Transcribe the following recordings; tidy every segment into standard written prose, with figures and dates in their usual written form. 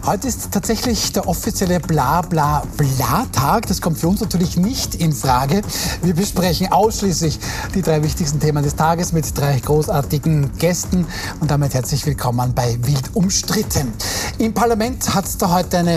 Heute ist tatsächlich der offizielle Bla-Bla-Bla-Tag. Das kommt für uns natürlich nicht in Frage. Wir besprechen ausschließlich die 3 wichtigsten Themen des Tages mit 3 großartigen Gästen. Und damit herzlich willkommen bei Wild umstritten. Im Parlament hat es da heute eine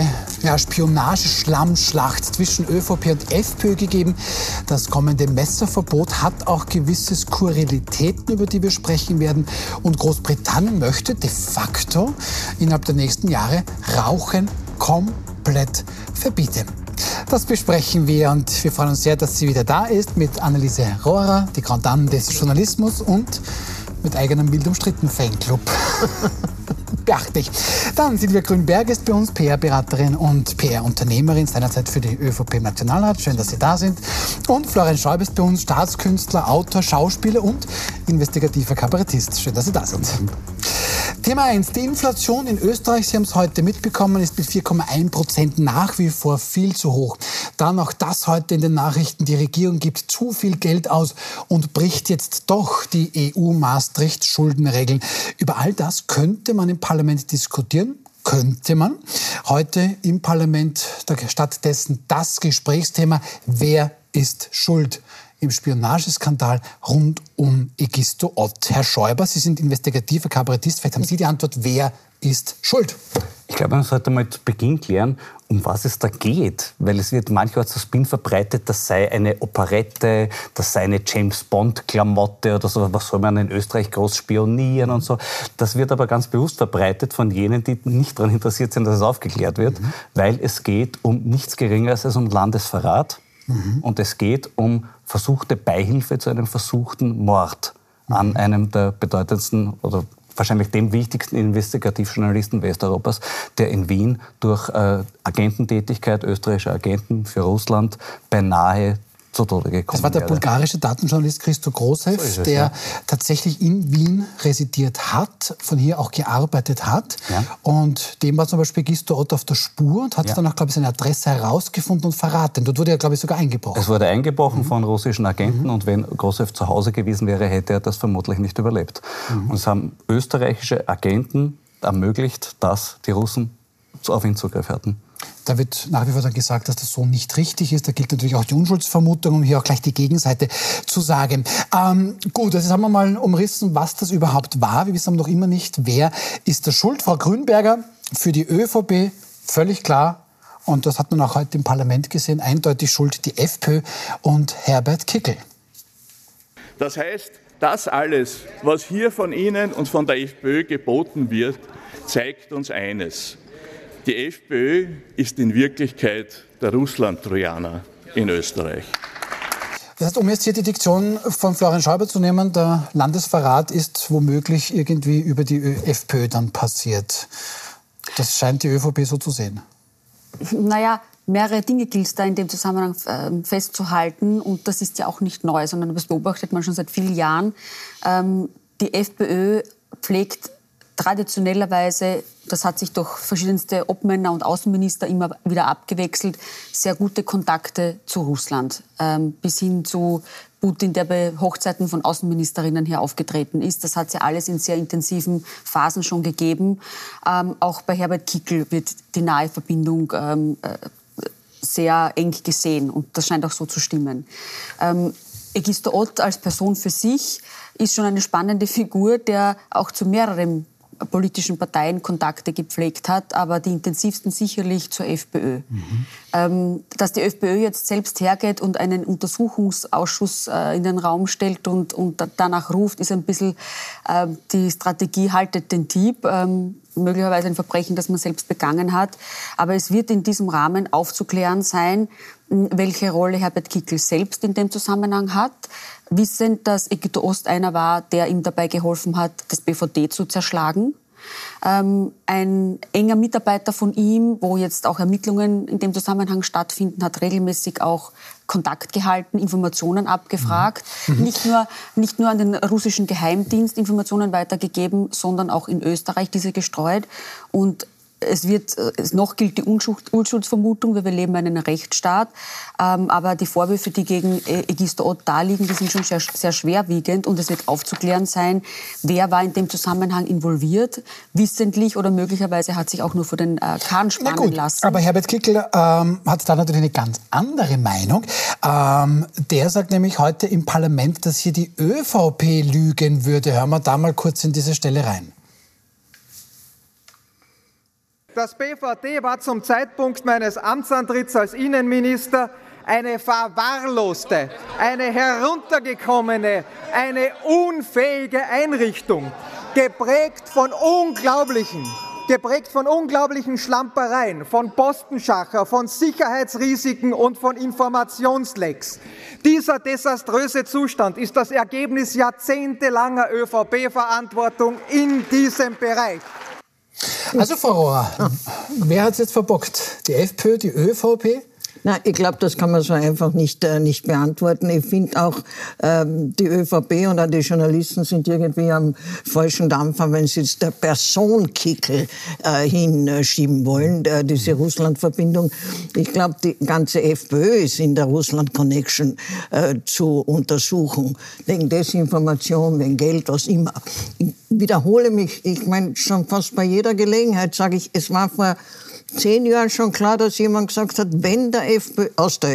Spionageschlammschlacht zwischen ÖVP und FPÖ gegeben. Das kommende Messerverbot hat auch gewisse Skurrilitäten, über die wir sprechen werden. Und Großbritannien möchte de facto innerhalb der nächsten Jahre Rauchen komplett verbieten. Das besprechen wir und wir freuen uns sehr, dass sie wieder da ist mit Anneliese Rohrer, die Grand Dame des Journalismus und mit eigenem Wild umstritten Fanclub. Beachtlich. Dann Silvia Grünberg ist bei uns, PR-Beraterin und PR-Unternehmerin, seinerzeit für die ÖVP im Nationalrat. Schön, dass Sie da sind. Und Florian Schäuble ist bei uns, Staatskünstler, Autor, Schauspieler und investigativer Kabarettist. Schön, dass Sie da sind. Thema 1. Die Inflation in Österreich, Sie haben es heute mitbekommen, ist mit 4,1% nach wie vor viel zu hoch. Dann auch das heute in den Nachrichten. Die Regierung gibt zu viel Geld aus und bricht jetzt doch die EU-Maastricht-Schuldenregeln. Über all das könnte man im Parlament diskutieren. Könnte man. Heute im Parlament stattdessen das Gesprächsthema: Wer ist schuld im Spionageskandal rund um Egisto Ott? Herr Schäuble, Sie sind investigativer Kabarettist. Vielleicht haben Sie die Antwort, wer ist schuld? Ich glaube, man sollte mal zu Beginn klären, um was es da geht. Weil es wird manchmal so Spin verbreitet, das sei eine Operette, das sei eine James-Bond-Klamotte oder so. Was soll man in Österreich groß spionieren und so. Das wird aber ganz bewusst verbreitet von jenen, die nicht daran interessiert sind, dass es aufgeklärt wird. Weil es geht um nichts Geringeres als um Landesverrat. Und es geht um versuchte Beihilfe zu einem versuchten Mord an einem der bedeutendsten oder wahrscheinlich dem wichtigsten Investigativjournalisten Westeuropas, der in Wien durch Agententätigkeit österreichischer Agenten für Russland beinahe zu Tode gekommen Das war der bulgarische Datenjournalist Christo Grozew, der tatsächlich in Wien residiert hat, von hier auch gearbeitet hat. Ja. Und dem war zum Beispiel Egisto Ott auf der Spur und hat dann auch, glaube ich, seine Adresse herausgefunden und verraten. Dort wurde er, glaube ich, sogar eingebrochen. Es wurde eingebrochen von russischen Agenten und wenn Grozew zu Hause gewesen wäre, hätte er das vermutlich nicht überlebt. Und es haben österreichische Agenten ermöglicht, dass die Russen auf ihn Zugriff hatten. Da wird nach wie vor dann gesagt, dass das so nicht richtig ist. Da gilt natürlich auch die Unschuldsvermutung, um hier auch gleich die Gegenseite zu sagen. Gut, jetzt haben wir mal umrissen, was das überhaupt war. Wir wissen noch immer nicht, wer ist da schuld. Frau Grünberger, für die ÖVP völlig klar, und das hat man auch heute im Parlament gesehen, eindeutig schuld die FPÖ und Herbert Kickl. Das heißt, das alles, was hier von Ihnen und von der FPÖ geboten wird, zeigt uns eines: Die FPÖ ist in Wirklichkeit der Russland-Trojaner in Österreich. Das heißt, um jetzt hier die Diktion von Florian Schäuble zu nehmen, der Landesverrat ist womöglich irgendwie über die FPÖ dann passiert. Das scheint die ÖVP so zu sehen. Naja, mehrere Dinge gilt es da in dem Zusammenhang festzuhalten. Und das ist ja auch nicht neu, sondern das beobachtet man schon seit vielen Jahren. Die FPÖ pflegt traditionellerweise, das hat sich durch verschiedenste Obmänner und Außenminister immer wieder abgewechselt, sehr gute Kontakte zu Russland. Bis hin zu Putin, der bei Hochzeiten von Außenministerinnen hier aufgetreten ist. Das hat es ja alles in sehr intensiven Phasen schon gegeben. Auch bei Herbert Kickl wird die nahe Verbindung sehr eng gesehen. Und das scheint auch so zu stimmen. Egisto Ott als Person für sich ist schon eine spannende Figur, der auch zu mehreren politischen Parteien Kontakte gepflegt hat, aber die intensivsten sicherlich zur FPÖ. Dass die FPÖ jetzt selbst hergeht und einen Untersuchungsausschuss in den Raum stellt und danach ruft, ist ein bisschen die Strategie, haltet den Dieb, möglicherweise ein Verbrechen, das man selbst begangen hat. Aber es wird in diesem Rahmen aufzuklären sein, welche Rolle Herbert Kickl selbst in dem Zusammenhang hat, wissend, dass Egisto Ott einer war, der ihm dabei geholfen hat, das BVD zu zerschlagen. Ein enger Mitarbeiter von ihm, wo jetzt auch Ermittlungen in dem Zusammenhang stattfinden, hat regelmäßig auch Kontakt gehalten, Informationen abgefragt. Nicht nur an den russischen Geheimdienst Informationen weitergegeben, sondern auch in Österreich diese gestreut. Und noch gilt die Unschuldsvermutung, weil wir leben in einem Rechtsstaat. Aber die Vorwürfe, die gegen Egisto Ott da liegen, die sind schon sehr, sehr schwerwiegend. Und es wird aufzuklären sein, wer war in dem Zusammenhang involviert, wissentlich oder möglicherweise hat sich auch nur vor den Kahn spannen lassen. Aber Herbert Kickl hat da natürlich eine ganz andere Meinung. Der sagt nämlich heute im Parlament, dass hier die ÖVP lügen würde. Hören wir da mal kurz in diese Stelle rein. Das BVD war zum Zeitpunkt meines Amtsantritts als Innenminister eine verwahrloste, eine heruntergekommene, eine unfähige Einrichtung, geprägt von unglaublichen Schlampereien, von Postenschacher, von Sicherheitsrisiken und von Informationslecks. Dieser desaströse Zustand ist das Ergebnis jahrzehntelanger ÖVP-Verantwortung in diesem Bereich. Also Frau Rohrer, wer hat es jetzt verbockt? Die FPÖ, die ÖVP? Nein, ich glaube, das kann man so einfach nicht beantworten. Ich finde auch, die ÖVP und auch die Journalisten sind irgendwie am falschen Dampfer, wenn sie jetzt der Person Kickl hinschieben wollen, diese Russland-Verbindung. Ich glaube, die ganze FPÖ ist in der Russland-Connection zu untersuchen. Wegen Desinformation, wegen Geld, was immer. Ich wiederhole mich, ich meine, schon fast bei jeder Gelegenheit sage ich, es war vor 10 Jahren schon klar, dass jemand gesagt hat, wenn der FPÖ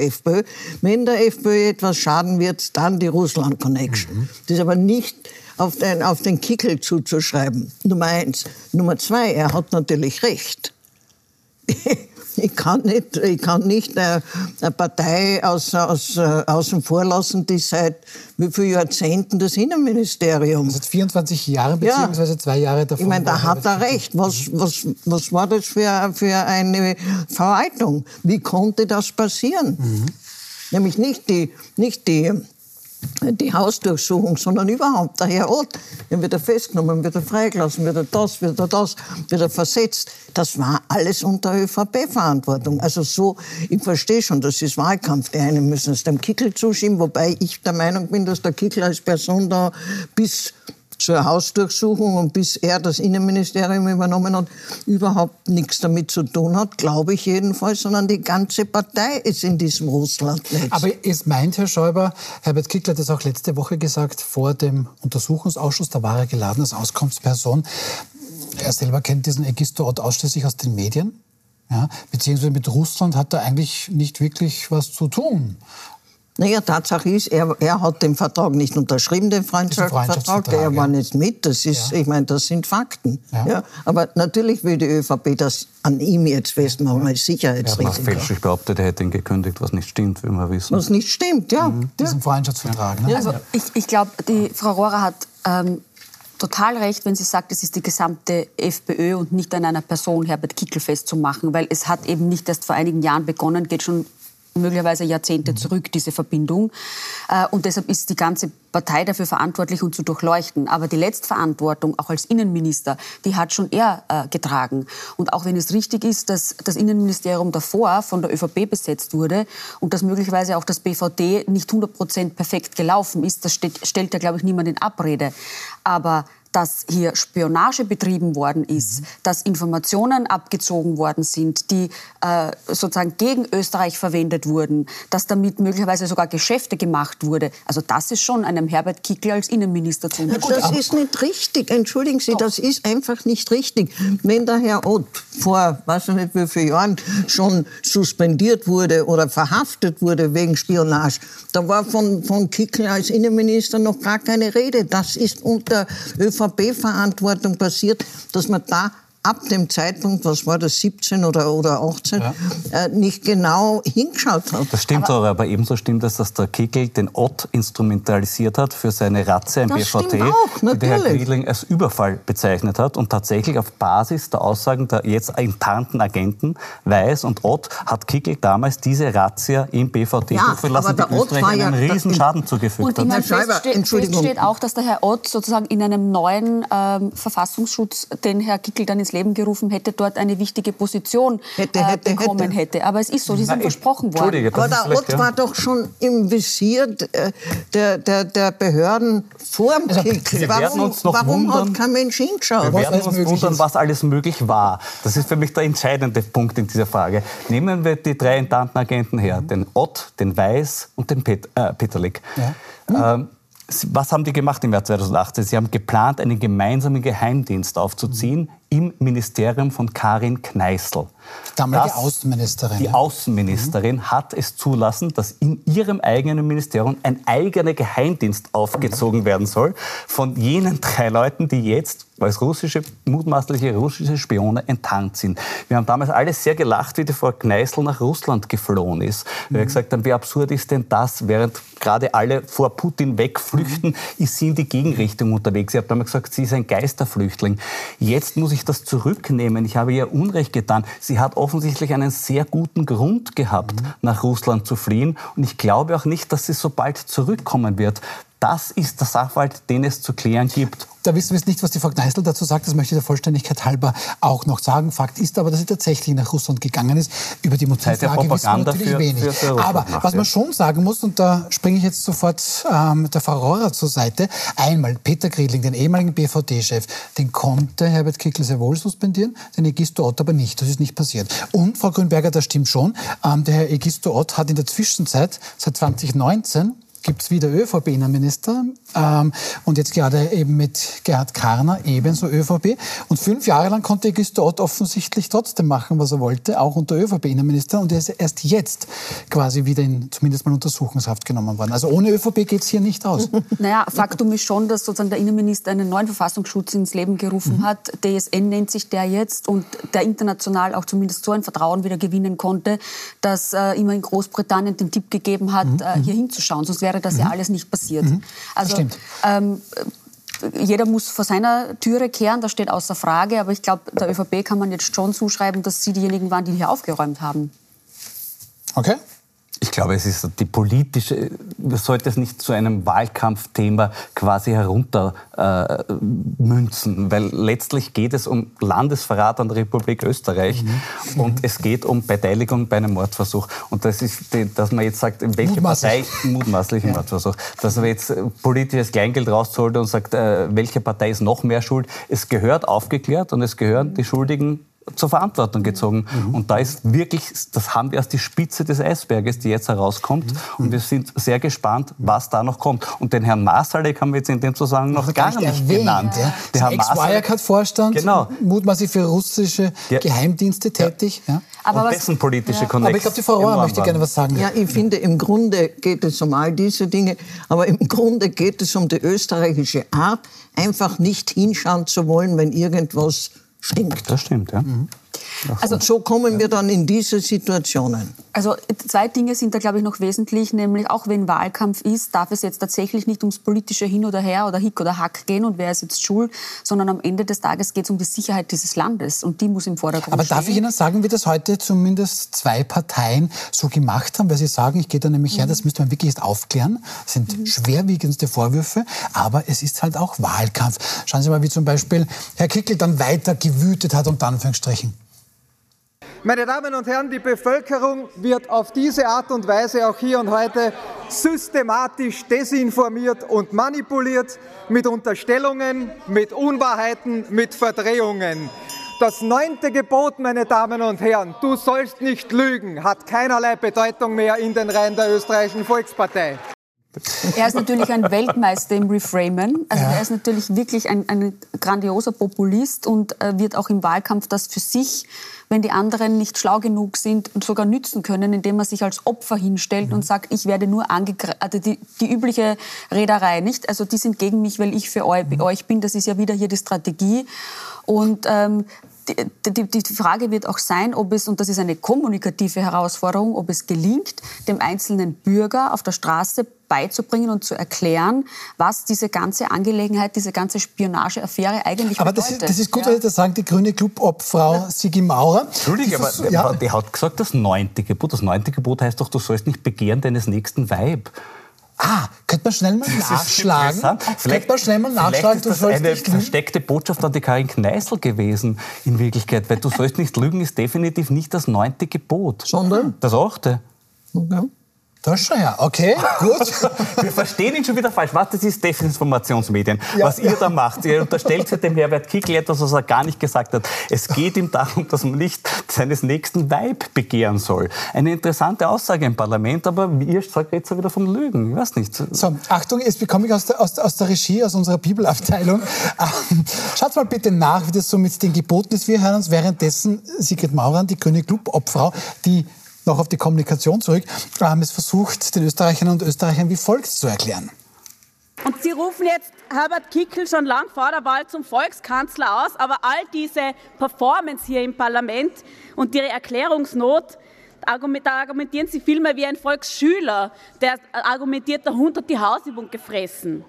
etwas schaden wird, dann die Russland-Connection. Das ist aber nicht auf den Kickl zuzuschreiben. Nummer 1. Nummer 2, er hat natürlich recht. Ich kann nicht eine Partei außen vor lassen, die seit wie vielen Jahrzehnten das Innenministerium. Seit 24 Jahren beziehungsweise 2 Jahre davon. Ich meine, da hat er recht. Was war das für eine Vereitlung? Wie konnte das passieren? Nämlich nicht die Hausdurchsuchung, sondern überhaupt der Herr Ott. Dann wird er festgenommen, wird er freigelassen, wird er versetzt. Das war alles unter ÖVP-Verantwortung. Also so, ich verstehe schon, das ist Wahlkampf. Die einen müssen es dem Kickl zuschieben, wobei ich der Meinung bin, dass der Kickl als Person da bis zur Hausdurchsuchung und bis er das Innenministerium übernommen hat, überhaupt nichts damit zu tun hat, glaube ich jedenfalls, sondern die ganze Partei ist in diesem Russlandnetz. Aber es meint, Herr Schäuber, Herbert Kickl hat das auch letzte Woche gesagt, vor dem Untersuchungsausschuss, da war er geladen als Auskunftsperson. Er selber kennt diesen Egisto Ott ausschließlich aus den Medien. Ja, beziehungsweise mit Russland hat er eigentlich nicht wirklich was zu tun. Naja, Tatsache ist, er hat den Vertrag nicht unterschrieben, den Freundschaftsvertrag, er war nicht mit, das ist, ich meine, das sind Fakten. Ja. Aber natürlich will die ÖVP das an ihm jetzt festmachen, als Sicherheitsrisiko. Er hat fälschlich behauptet, er hätte ihn gekündigt, was nicht stimmt, wie wir wissen. Was nicht stimmt, ja. Diesen Freundschaftsvertrag. Ne? Also ich glaube, die Frau Rohrer hat total recht, wenn sie sagt, es ist die gesamte FPÖ und nicht an einer Person Herbert Kickl festzumachen, weil es hat eben nicht erst vor einigen Jahren begonnen, geht schon möglicherweise Jahrzehnte zurück, diese Verbindung. Und deshalb ist die ganze Partei dafür verantwortlich, uns zu durchleuchten. Aber die Letztverantwortung, auch als Innenminister, die hat schon er getragen. Und auch wenn es richtig ist, dass das Innenministerium davor von der ÖVP besetzt wurde und dass möglicherweise auch das BVD nicht 100% perfekt gelaufen ist, das stellt ja, glaube ich, niemand in Abrede. Aber dass hier Spionage betrieben worden ist, dass Informationen abgezogen worden sind, die sozusagen gegen Österreich verwendet wurden, dass damit möglicherweise sogar Geschäfte gemacht wurde. Also das ist schon einem Herbert Kickl als Innenminister zu unterstellen. Das ist nicht richtig. Entschuldigen Sie, das ist einfach nicht richtig. Wenn der Herr Ott vor, weiß ich nicht wie vielen Jahren, schon suspendiert wurde oder verhaftet wurde wegen Spionage, da war von Kickl als Innenminister noch gar keine Rede. Das ist unter ÖVP-Verantwortung passiert, dass man da ab dem Zeitpunkt, was war das, 17 oder 18, nicht genau hingeschaut hat. Das stimmt aber ebenso stimmt es, dass der Kickl den Ott instrumentalisiert hat für seine Razzia im BVD, die der Herr Griedling als Überfall bezeichnet hat und tatsächlich auf Basis der Aussagen der jetzt enttarnten Agenten Weiß und Ott hat Kickl damals diese Razzia im BVD durchführen lassen, die Österreich einen riesen Schaden zugefügt hat. Und fest steht auch, dass der Herr Ott sozusagen in einem neuen Verfassungsschutz, den Herr Kickl dann ins Leben gerufen hätte, dort eine wichtige Position bekommen hätte. Aber es ist so, sie sind versprochen worden. Aber der Ott war doch schon im Visier der Behörden vor dem Kickel. Warum hat kein Mensch hingeschaut? Wir werden uns wundern, was alles möglich war. Das ist für mich der entscheidende Punkt in dieser Frage. Nehmen wir die 3 intendanten Agenten her, den Ott, den Weiß und den Peterlik. Ja. Was haben die gemacht im Jahr 2018? Sie haben geplant, einen gemeinsamen Geheimdienst aufzuziehen im Ministerium von Karin Kneißl. Die damalige Außenministerin. Die Außenministerin hat es zulassen, dass in ihrem eigenen Ministerium ein eigener Geheimdienst aufgezogen werden soll von jenen 3 Leuten, die jetzt als mutmaßliche russische Spione enttarnt sind. Wir haben damals alle sehr gelacht, wie die Frau Kneißl nach Russland geflohen ist. Wir gesagt haben, wie absurd ist denn das? Während gerade alle vor Putin wegflüchten, ist sie in die Gegenrichtung unterwegs. Ich habe damals gesagt, sie ist ein Geisterflüchtling. Jetzt muss ich das zurücknehmen. Ich habe ihr Unrecht getan. Sie hat offensichtlich einen sehr guten Grund gehabt, nach Russland zu fliehen. Und ich glaube auch nicht, dass sie so bald zurückkommen wird. Das ist der Sachverhalt, den es zu klären gibt. Da wissen wir jetzt nicht, was die Frau Kneißl dazu sagt. Das möchte ich der Vollständigkeit halber auch noch sagen. Fakt ist aber, dass sie tatsächlich nach Russland gegangen ist. Über die Motivfrage wissen wir natürlich wenig. Aber was man schon sagen muss, und da springe ich jetzt sofort der Frau Rohrer zur Seite, einmal Peter Griedling, den ehemaligen BVD-Chef, den konnte Herbert Kickl sehr wohl suspendieren, den Egisto Ott aber nicht. Das ist nicht passiert. Und, Frau Grünberger, das stimmt schon, der Herr Egisto Ott hat in der Zwischenzeit, seit 2019, gibt es wieder ÖVP-Innenminister und jetzt gerade eben mit Gerhard Karner ebenso ÖVP. Und 5 Jahre lang konnte Egisto Ott offensichtlich trotzdem machen, was er wollte, auch unter ÖVP-Innenminister. Und er ist erst jetzt quasi wieder in zumindest mal Untersuchungshaft genommen worden. Also ohne ÖVP geht es hier nicht aus. Naja, Faktum ist schon, dass sozusagen der Innenminister einen neuen Verfassungsschutz ins Leben gerufen hat. DSN nennt sich der jetzt und der international auch zumindest so ein Vertrauen wieder gewinnen konnte, dass ihm in Großbritannien den Tipp gegeben hat, hier hinzuschauen. Sonst wäre das ja alles nicht passiert. Also jeder muss vor seiner Türe kehren, das steht außer Frage. Aber ich glaube, der ÖVP kann man jetzt schon zuschreiben, dass sie diejenigen waren, die hier aufgeräumt haben. Okay. Ich glaube, es ist die politische, wir sollten es nicht zu einem Wahlkampfthema quasi heruntermünzen, weil letztlich geht es um Landesverrat an der Republik Österreich und es geht um Beteiligung bei einem Mordversuch. Und das ist, dass man jetzt sagt, in welche Partei, mutmaßlichen Mordversuch, dass man jetzt politisches Kleingeld rausholt und sagt, welche Partei ist noch mehr schuld. Es gehört aufgeklärt und es gehören die Schuldigen zur Verantwortung gezogen. Und da ist wirklich, das haben wir als die Spitze des Eisberges, die jetzt herauskommt. Und wir sind sehr gespannt, was da noch kommt. Und den Herrn Masalek haben wir jetzt in dem Zusammenhang noch gar nicht genannt. Ja. Der Herr Ex-Wirecard-Vorstand, genau, mutmaßlich für russische Geheimdienste tätig. Ja. Aber und dessen politische Connex. Aber ich glaube, die Frau Rohr möchte gerne was sagen. Ja, ich finde, im Grunde geht es um all diese Dinge, aber im Grunde geht es um die österreichische Art, einfach nicht hinschauen zu wollen, wenn irgendwas stinkt. Das stimmt, ja. Also so kommen wir dann in diese Situationen. Also 2 Dinge sind da, glaube ich, noch wesentlich, nämlich auch wenn Wahlkampf ist, darf es jetzt tatsächlich nicht ums politische Hin oder Her oder Hick oder Hack gehen und wer ist jetzt schuld, sondern am Ende des Tages geht es um die Sicherheit dieses Landes und die muss im Vordergrund Aber stehen. darf ich Ihnen sagen, wie das heute zumindest 2 Parteien so gemacht haben, weil Sie sagen, ich gehe da nämlich her, das müsste man wirklich erst aufklären, das sind schwerwiegendste Vorwürfe, aber es ist halt auch Wahlkampf. Schauen Sie mal, wie zum Beispiel Herr Kickl dann weiter gewütet hat, unter Anführungsstrichen. Meine Damen und Herren, die Bevölkerung wird auf diese Art und Weise auch hier und heute systematisch desinformiert und manipuliert mit Unterstellungen, mit Unwahrheiten, mit Verdrehungen. Das 9. Gebot, meine Damen und Herren, du sollst nicht lügen, hat keinerlei Bedeutung mehr in den Reihen der österreichischen Volkspartei. Er ist natürlich ein Weltmeister im Reframen. Also er ist natürlich wirklich ein grandioser Populist und wird auch im Wahlkampf das für sich, wenn die anderen nicht schlau genug sind, sogar nützen können, indem er sich als Opfer hinstellt und sagt, ich werde nur angegriffen. Also die übliche Rederei, nicht? Also die sind gegen mich, weil ich für euch bin. Das ist ja wieder hier die Strategie. Und die Frage wird auch sein, ob es, und das ist eine kommunikative Herausforderung, ob es gelingt, dem einzelnen Bürger auf der Straße beizubringen und zu erklären, was diese ganze Angelegenheit, diese ganze Spionageaffäre eigentlich bedeutet. Aber das ist gut, weil das sagen die grüne Clubobfrau Sigi Maurer. Entschuldige, aber der hat gesagt, das 9. Gebot. Das 9. Gebot heißt doch, du sollst nicht begehren deines nächsten Weib. Könnte man schnell mal nachschlagen? Vielleicht ist das eine versteckte Botschaft an die Karin Kneißl gewesen, in Wirklichkeit. Weil du sollst nicht lügen, ist definitiv nicht das 9. Gebot. Sondern? Das 8. Okay. Das schon, ja. Okay, gut. Wir verstehen ihn schon wieder falsch. Was, das ist Desinformationsmedien. Was ihr da macht, ihr unterstellt dem Herbert Kickl etwas, was er gar nicht gesagt hat. Es geht ihm darum, dass man nicht seines nächsten Weib begehren soll. Eine interessante Aussage im Parlament, aber ihr sagt jetzt wieder vom Lügen. Ich weiß nicht. So, Achtung, jetzt bekomme ich aus der Regie, aus unserer Bibelabteilung. Schaut mal bitte nach, wie das so mit den Geboten ist. Wir hören uns währenddessen Sigrid Maurer, die grüne Clubobfrau, die noch auf die Kommunikation zurück, haben es versucht, den Österreicherinnen und Österreichern wie folgt zu erklären. Und Sie rufen jetzt Herbert Kickl schon lang vor der Wahl zum Volkskanzler aus, aber all diese Performance hier im Parlament und Ihre Erklärungsnot, da argumentieren Sie vielmehr wie ein Volksschüler, der argumentiert, der Hund hat die Hausübung gefressen.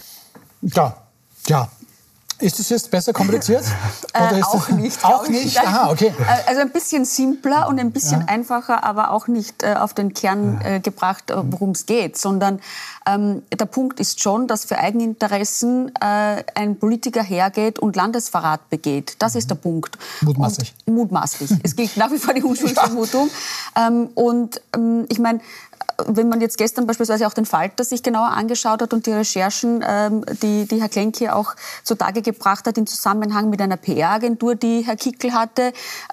Ja. Ist das jetzt besser kompliziert? Oder ist auch nicht. Auch nicht? Aha, okay. Also ein bisschen simpler und ein bisschen einfacher, aber auch nicht auf den Kern gebracht, worum es geht. Sondern der Punkt ist schon, dass für Eigeninteressen ein Politiker hergeht und Landesverrat begeht. Das ist der Punkt. Mutmaßlich. Und mutmaßlich. Es gilt nach wie vor die Unschuldsvermutung. Ich meine, wenn man jetzt gestern beispielsweise auch den Falter sich genauer angeschaut hat und die Recherchen, die Herr Klenk hier auch zutage gebracht hat im Zusammenhang mit einer PR-Agentur, die Herr Kickl hatte,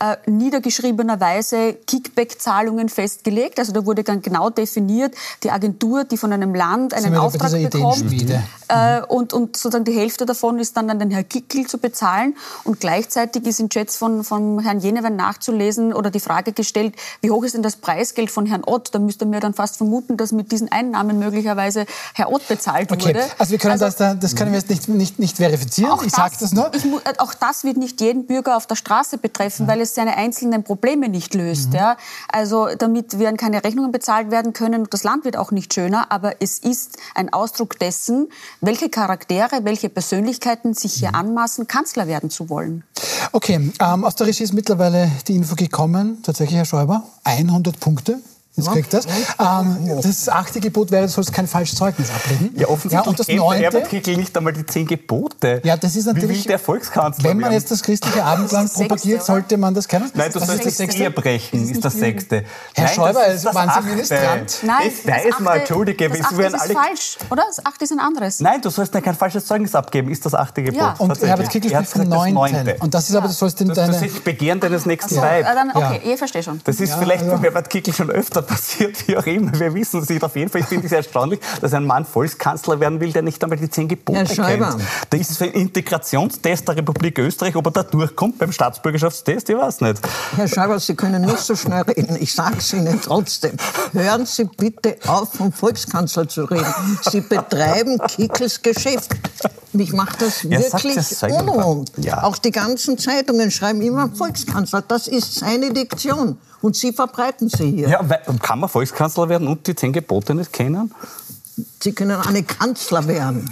niedergeschriebenerweise Kickback-Zahlungen festgelegt. Also da wurde dann genau definiert, die Agentur, die von einem Land einen Auftrag bekommt und sozusagen die Hälfte davon ist dann an den Herrn Kickl zu bezahlen. Und gleichzeitig ist in Chats von Herrn Jenewein nachzulesen oder die Frage gestellt, wie hoch ist denn das Preisgeld von Herrn Ott? Da müsste mir dann fast vermuten, dass mit diesen Einnahmen möglicherweise Herr Ott bezahlt wurde. Also wir können das können wir jetzt nicht verifizieren. Ich sage das nur. Auch das wird nicht jeden Bürger auf der Straße betreffen, weil es seine einzelnen Probleme nicht löst. Ja? Also damit werden keine Rechnungen bezahlt werden können und das Land wird auch nicht schöner. Aber es ist ein Ausdruck dessen, welche Charaktere, welche Persönlichkeiten sich hier anmaßen, Kanzler werden zu wollen. Okay, aus der Regie ist mittlerweile die Info gekommen, tatsächlich, Herr Schäuber, 100 Punkte. Jetzt kriegt das. Das 8. Gebot wäre, du sollst kein falsches Zeugnis ablegen. Ja, offensichtlich kennt Herbert Kickl nicht einmal die 10 Gebote. Ja, das ist natürlich, wie will der Volkskanzler wenn man jetzt das christliche Abendland propagiert, sollte man das kennen. Nein, du sollst das Ehe brechen, ist das 6. Herr Schäuber, waren Sie Ministrant? Nein, das weiß mal, entschuldige. Das 8. ist falsch, oder? Das 8. ist ein anderes. Nein, du sollst kein falsches Zeugnis abgeben, ist das 8. Gebot. Ja. Und Herbert Kickl spricht vom 9. Und das ist aber, du sollst in deine... Das ist Begehren deines nächsten Weib. Okay, ich verstehe schon. Das ist vielleicht bei Herbert Kickl schon öfter passiert, wie auch immer. Wir wissen es nicht. Auf jeden Fall, ich finde es erstaunlich, dass ein Mann Volkskanzler werden will, der nicht einmal die 10 Gebote kennt. Da ist es ein Integrationstest der Republik Österreich. Ob er da durchkommt beim Staatsbürgerschaftstest, ich weiß nicht. Herr Schäuber, Sie können nicht so schnell reden. Ich sage es Ihnen trotzdem. Hören Sie bitte auf, vom Volkskanzler zu reden. Sie betreiben Kickls Geschäft. Mich macht das wirklich unrund. Ja. Auch die ganzen Zeitungen schreiben immer Volkskanzler. Das ist seine Diktion. Und Sie verbreiten sie hier. Ja, kann man Volkskanzler werden und die 10 Gebote nicht kennen? Sie können eine Kanzler werden.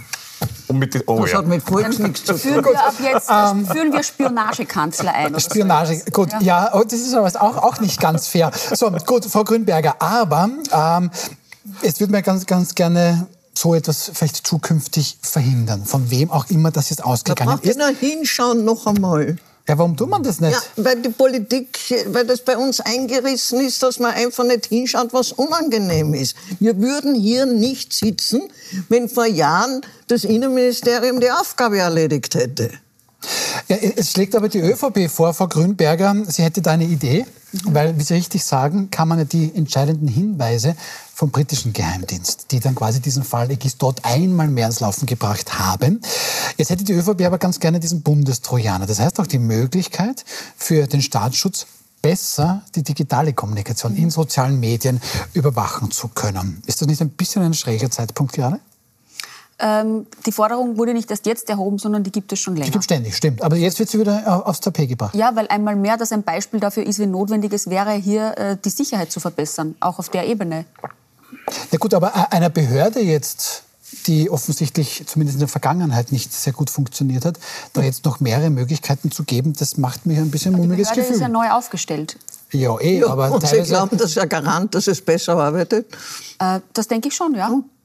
Das hat mit Volks nichts zu tun. Führen wir Spionagekanzler ein. Spionage, gut. Ja, das ist aber auch nicht ganz fair. So, gut, Frau Grünberger, aber es würde mir ganz gerne so etwas vielleicht zukünftig verhindern. Von wem auch immer das jetzt ausgegangen ist. Da braucht ihr nur hinschauen noch einmal. Ja, warum tut man das nicht? Ja, weil die Politik, weil das bei uns eingerissen ist, dass man einfach nicht hinschaut, was unangenehm ist. Wir würden hier nicht sitzen, wenn vor Jahren das Innenministerium die Aufgabe erledigt hätte. Ja, es schlägt aber die ÖVP vor, Frau Grünberger, sie hätte da eine Idee, weil, wie Sie richtig sagen, kann man ja die entscheidenden Hinweise vom britischen Geheimdienst, die dann quasi diesen Fall Aegis dort einmal mehr ins Laufen gebracht haben. Jetzt hätte die ÖVP aber ganz gerne diesen Bundestrojaner. Das heißt auch die Möglichkeit für den Staatsschutz, besser die digitale Kommunikation in sozialen Medien überwachen zu können. Ist das nicht ein bisschen ein schräger Zeitpunkt gerade? Die Forderung wurde nicht erst jetzt erhoben, sondern die gibt es schon länger. Die gibt es ständig, stimmt. Aber jetzt wird sie wieder aufs Tapet gebracht. Ja, weil einmal mehr das ein Beispiel dafür ist, wie notwendig es wäre, hier die Sicherheit zu verbessern, auch auf der Ebene. Na gut, aber einer Behörde jetzt, die offensichtlich zumindest in der Vergangenheit nicht sehr gut funktioniert hat, da jetzt noch mehrere Möglichkeiten zu geben, das macht mir ein bisschen ein mulmiges Gefühl. Die Behörde ist ja neu aufgestellt. Ja, aber und Sie glauben, das ist ja Garant, dass es besser arbeitet? Das denke ich schon, ja. Okay.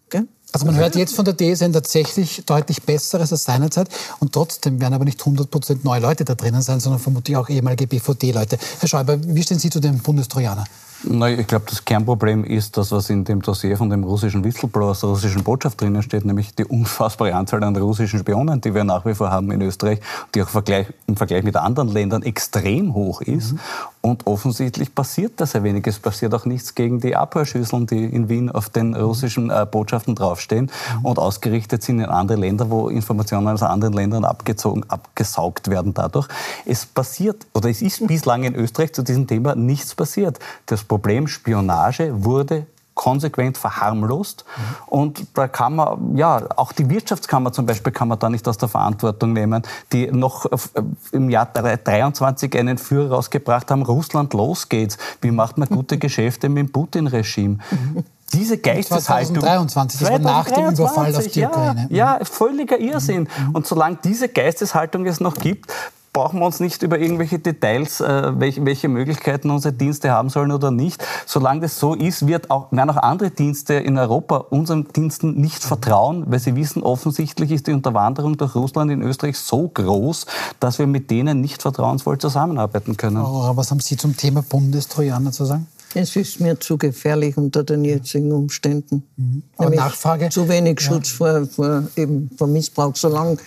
Also man hört jetzt von der DSN tatsächlich deutlich Besseres als seinerzeit und trotzdem werden aber nicht 100% neue Leute da drinnen sein, sondern vermutlich auch ehemalige BVD-Leute. Herr Schäuber, wie stehen Sie zu dem Bundestrojaner? Na, ich glaube, das Kernproblem ist das, was in dem Dossier von dem russischen Whistleblower aus der russischen Botschaft drinnen steht, nämlich die unfassbare Anzahl an russischen Spionen, die wir nach wie vor haben in Österreich, die auch im Vergleich mit anderen Ländern extrem hoch ist. Und offensichtlich passiert da sehr wenig. Es passiert auch nichts gegen die Abhörschüsseln, die in Wien auf den russischen Botschaften draufstehen und ausgerichtet sind in andere Länder, wo Informationen aus anderen Ländern abgesaugt werden dadurch. Es ist bislang in Österreich zu diesem Thema nichts passiert. Das Problem Spionage wurde konsequent verharmlost. Und da kann man, auch die Wirtschaftskammer zum Beispiel kann man da nicht aus der Verantwortung nehmen, die noch im Jahr 23 einen Führer rausgebracht haben, Russland, los geht's. Wie macht man gute Geschäfte mit dem Putin-Regime? Diese Geisteshaltung... 2023, das war nach dem Überfall auf die Ukraine. Ja, völliger Irrsinn. Und solange diese Geisteshaltung es noch gibt, brauchen wir uns nicht über irgendwelche Details, welche Möglichkeiten unsere Dienste haben sollen oder nicht. Solange das so ist, werden auch andere Dienste in Europa unseren Diensten nicht vertrauen, weil sie wissen, offensichtlich ist die Unterwanderung durch Russland in Österreich so groß, dass wir mit denen nicht vertrauensvoll zusammenarbeiten können. Was haben Sie zum Thema Bundestrojaner zu sagen? Es ist mir zu gefährlich unter den jetzigen Umständen. Aber Nachfrage? Zu wenig Schutz vor Missbrauch. Solange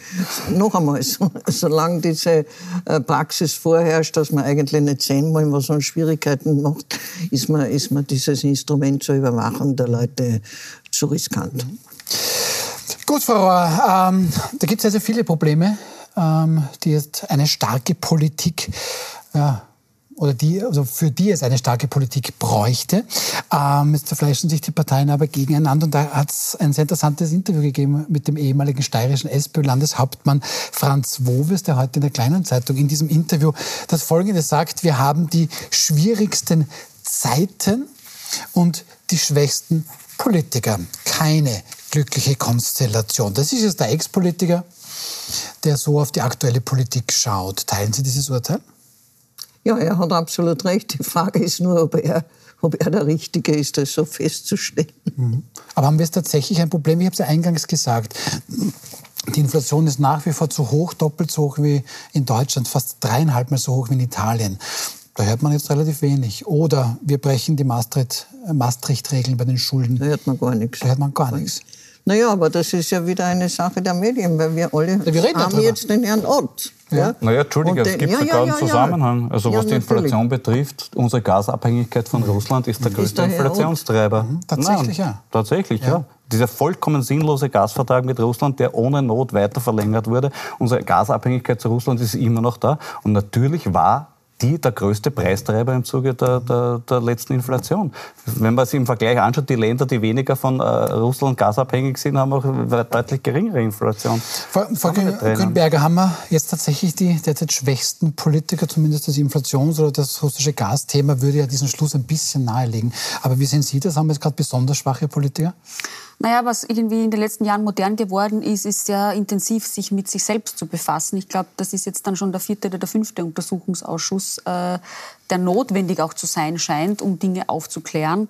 diese Praxis vorherrscht, dass man eigentlich nicht sehen wollen, was man Schwierigkeiten macht, ist mir dieses Instrument zur Überwachung der Leute zu riskant. Gut, Frau Rohr, da gibt es also viele Probleme, die jetzt eine starke Politik für die es eine starke Politik bräuchte. Jetzt zerfleischen sich die Parteien aber gegeneinander. Und da hat es ein sehr interessantes Interview gegeben mit dem ehemaligen steirischen SPÖ-Landeshauptmann Franz Wowes, der heute in der Kleinen Zeitung in diesem Interview das Folgende sagt: Wir haben die schwierigsten Zeiten und die schwächsten Politiker. Keine glückliche Konstellation. Das ist jetzt der Ex-Politiker, der so auf die aktuelle Politik schaut. Teilen Sie dieses Urteil? Ja, er hat absolut recht. Die Frage ist nur, ob er der Richtige ist, das so festzustellen. Aber haben wir jetzt tatsächlich ein Problem? Ich habe es ja eingangs gesagt. Die Inflation ist nach wie vor zu hoch, doppelt so hoch wie in Deutschland, fast 3,5-mal so hoch wie in Italien. Da hört man jetzt relativ wenig. Oder wir brechen die Maastricht-Regeln bei den Schulden. Da hört man gar nichts. Da hört man gar nichts. Naja, aber das ist ja wieder eine Sache der Medien, weil wir alle haben jetzt den Herrn Ott. Ja. Naja, Entschuldige, es gibt sogar einen Zusammenhang. Also was die Inflation betrifft, unsere Gasabhängigkeit von Russland ist der größte Inflationstreiber. Tatsächlich, ja. Tatsächlich, ja. Dieser vollkommen sinnlose Gasvertrag mit Russland, der ohne Not weiter verlängert wurde. Unsere Gasabhängigkeit zu Russland ist immer noch da. Und natürlich war der größte Preistreiber im Zuge der letzten Inflation. Wenn man sich im Vergleich anschaut, die Länder, die weniger von Russland gasabhängig sind, haben auch deutlich geringere Inflation. Frau Grünberger, haben wir jetzt tatsächlich die derzeit schwächsten Politiker, zumindest das Inflations- oder das russische Gasthema würde ja diesen Schluss ein bisschen nahelegen. Aber wie sehen Sie das? Haben wir jetzt gerade besonders schwache Politiker? Naja, was irgendwie in den letzten Jahren modern geworden ist, ist sehr intensiv, sich mit sich selbst zu befassen. Ich glaube, das ist jetzt dann schon der 4. oder der 5. Untersuchungsausschuss, der notwendig auch zu sein scheint, um Dinge aufzuklären.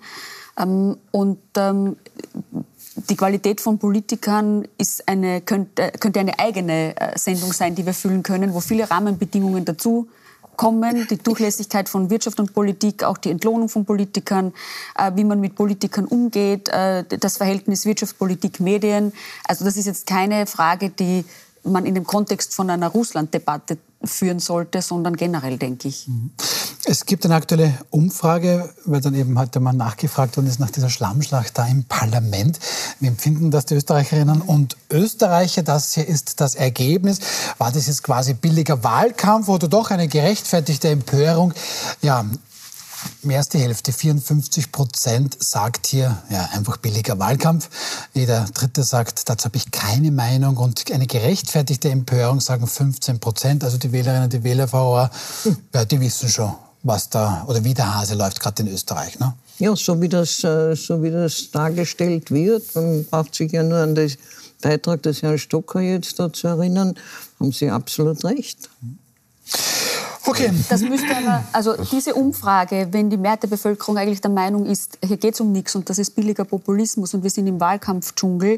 Die Qualität von Politikern könnte eine eigene Sendung sein, die wir füllen können, wo viele Rahmenbedingungen dazu kommen, die Durchlässigkeit von Wirtschaft und Politik, auch die Entlohnung von Politikern, wie man mit Politikern umgeht, das Verhältnis Wirtschaft, Politik, Medien. Also das ist jetzt keine Frage, die man in dem Kontext von einer Russland-Debatte führen sollte, sondern generell, denke ich. Es gibt eine aktuelle Umfrage, weil dann eben heute mal nachgefragt worden ist nach dieser Schlammschlacht da im Parlament. Wie empfinden das die Österreicherinnen und Österreicher? Das hier ist das Ergebnis. War das jetzt quasi billiger Wahlkampf oder doch eine gerechtfertigte Empörung? Ja, mehr als die Hälfte, 54%, sagt hier, ja, einfach billiger Wahlkampf. Jeder Dritte sagt, dazu habe ich keine Meinung. Und eine gerechtfertigte Empörung sagen 15%. Also die Wählerinnen und die Wähler, Frau Rohr, ja, die wissen schon, was da, oder wie der Hase läuft, gerade in Österreich, ne? Ja, so wie das dargestellt wird, man braucht sich ja nur an den Beitrag des Herrn Stocker jetzt da zu erinnern, haben Sie absolut recht. Okay. Das müsste aber, also diese Umfrage, wenn die Mehrheit der Bevölkerung eigentlich der Meinung ist, hier geht es um nichts und das ist billiger Populismus und wir sind im Wahlkampfdschungel,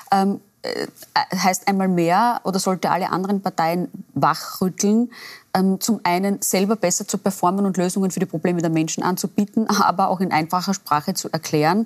heißt einmal mehr oder sollte alle anderen Parteien wachrütteln, zum einen selber besser zu performen und Lösungen für die Probleme der Menschen anzubieten, aber auch in einfacher Sprache zu erklären,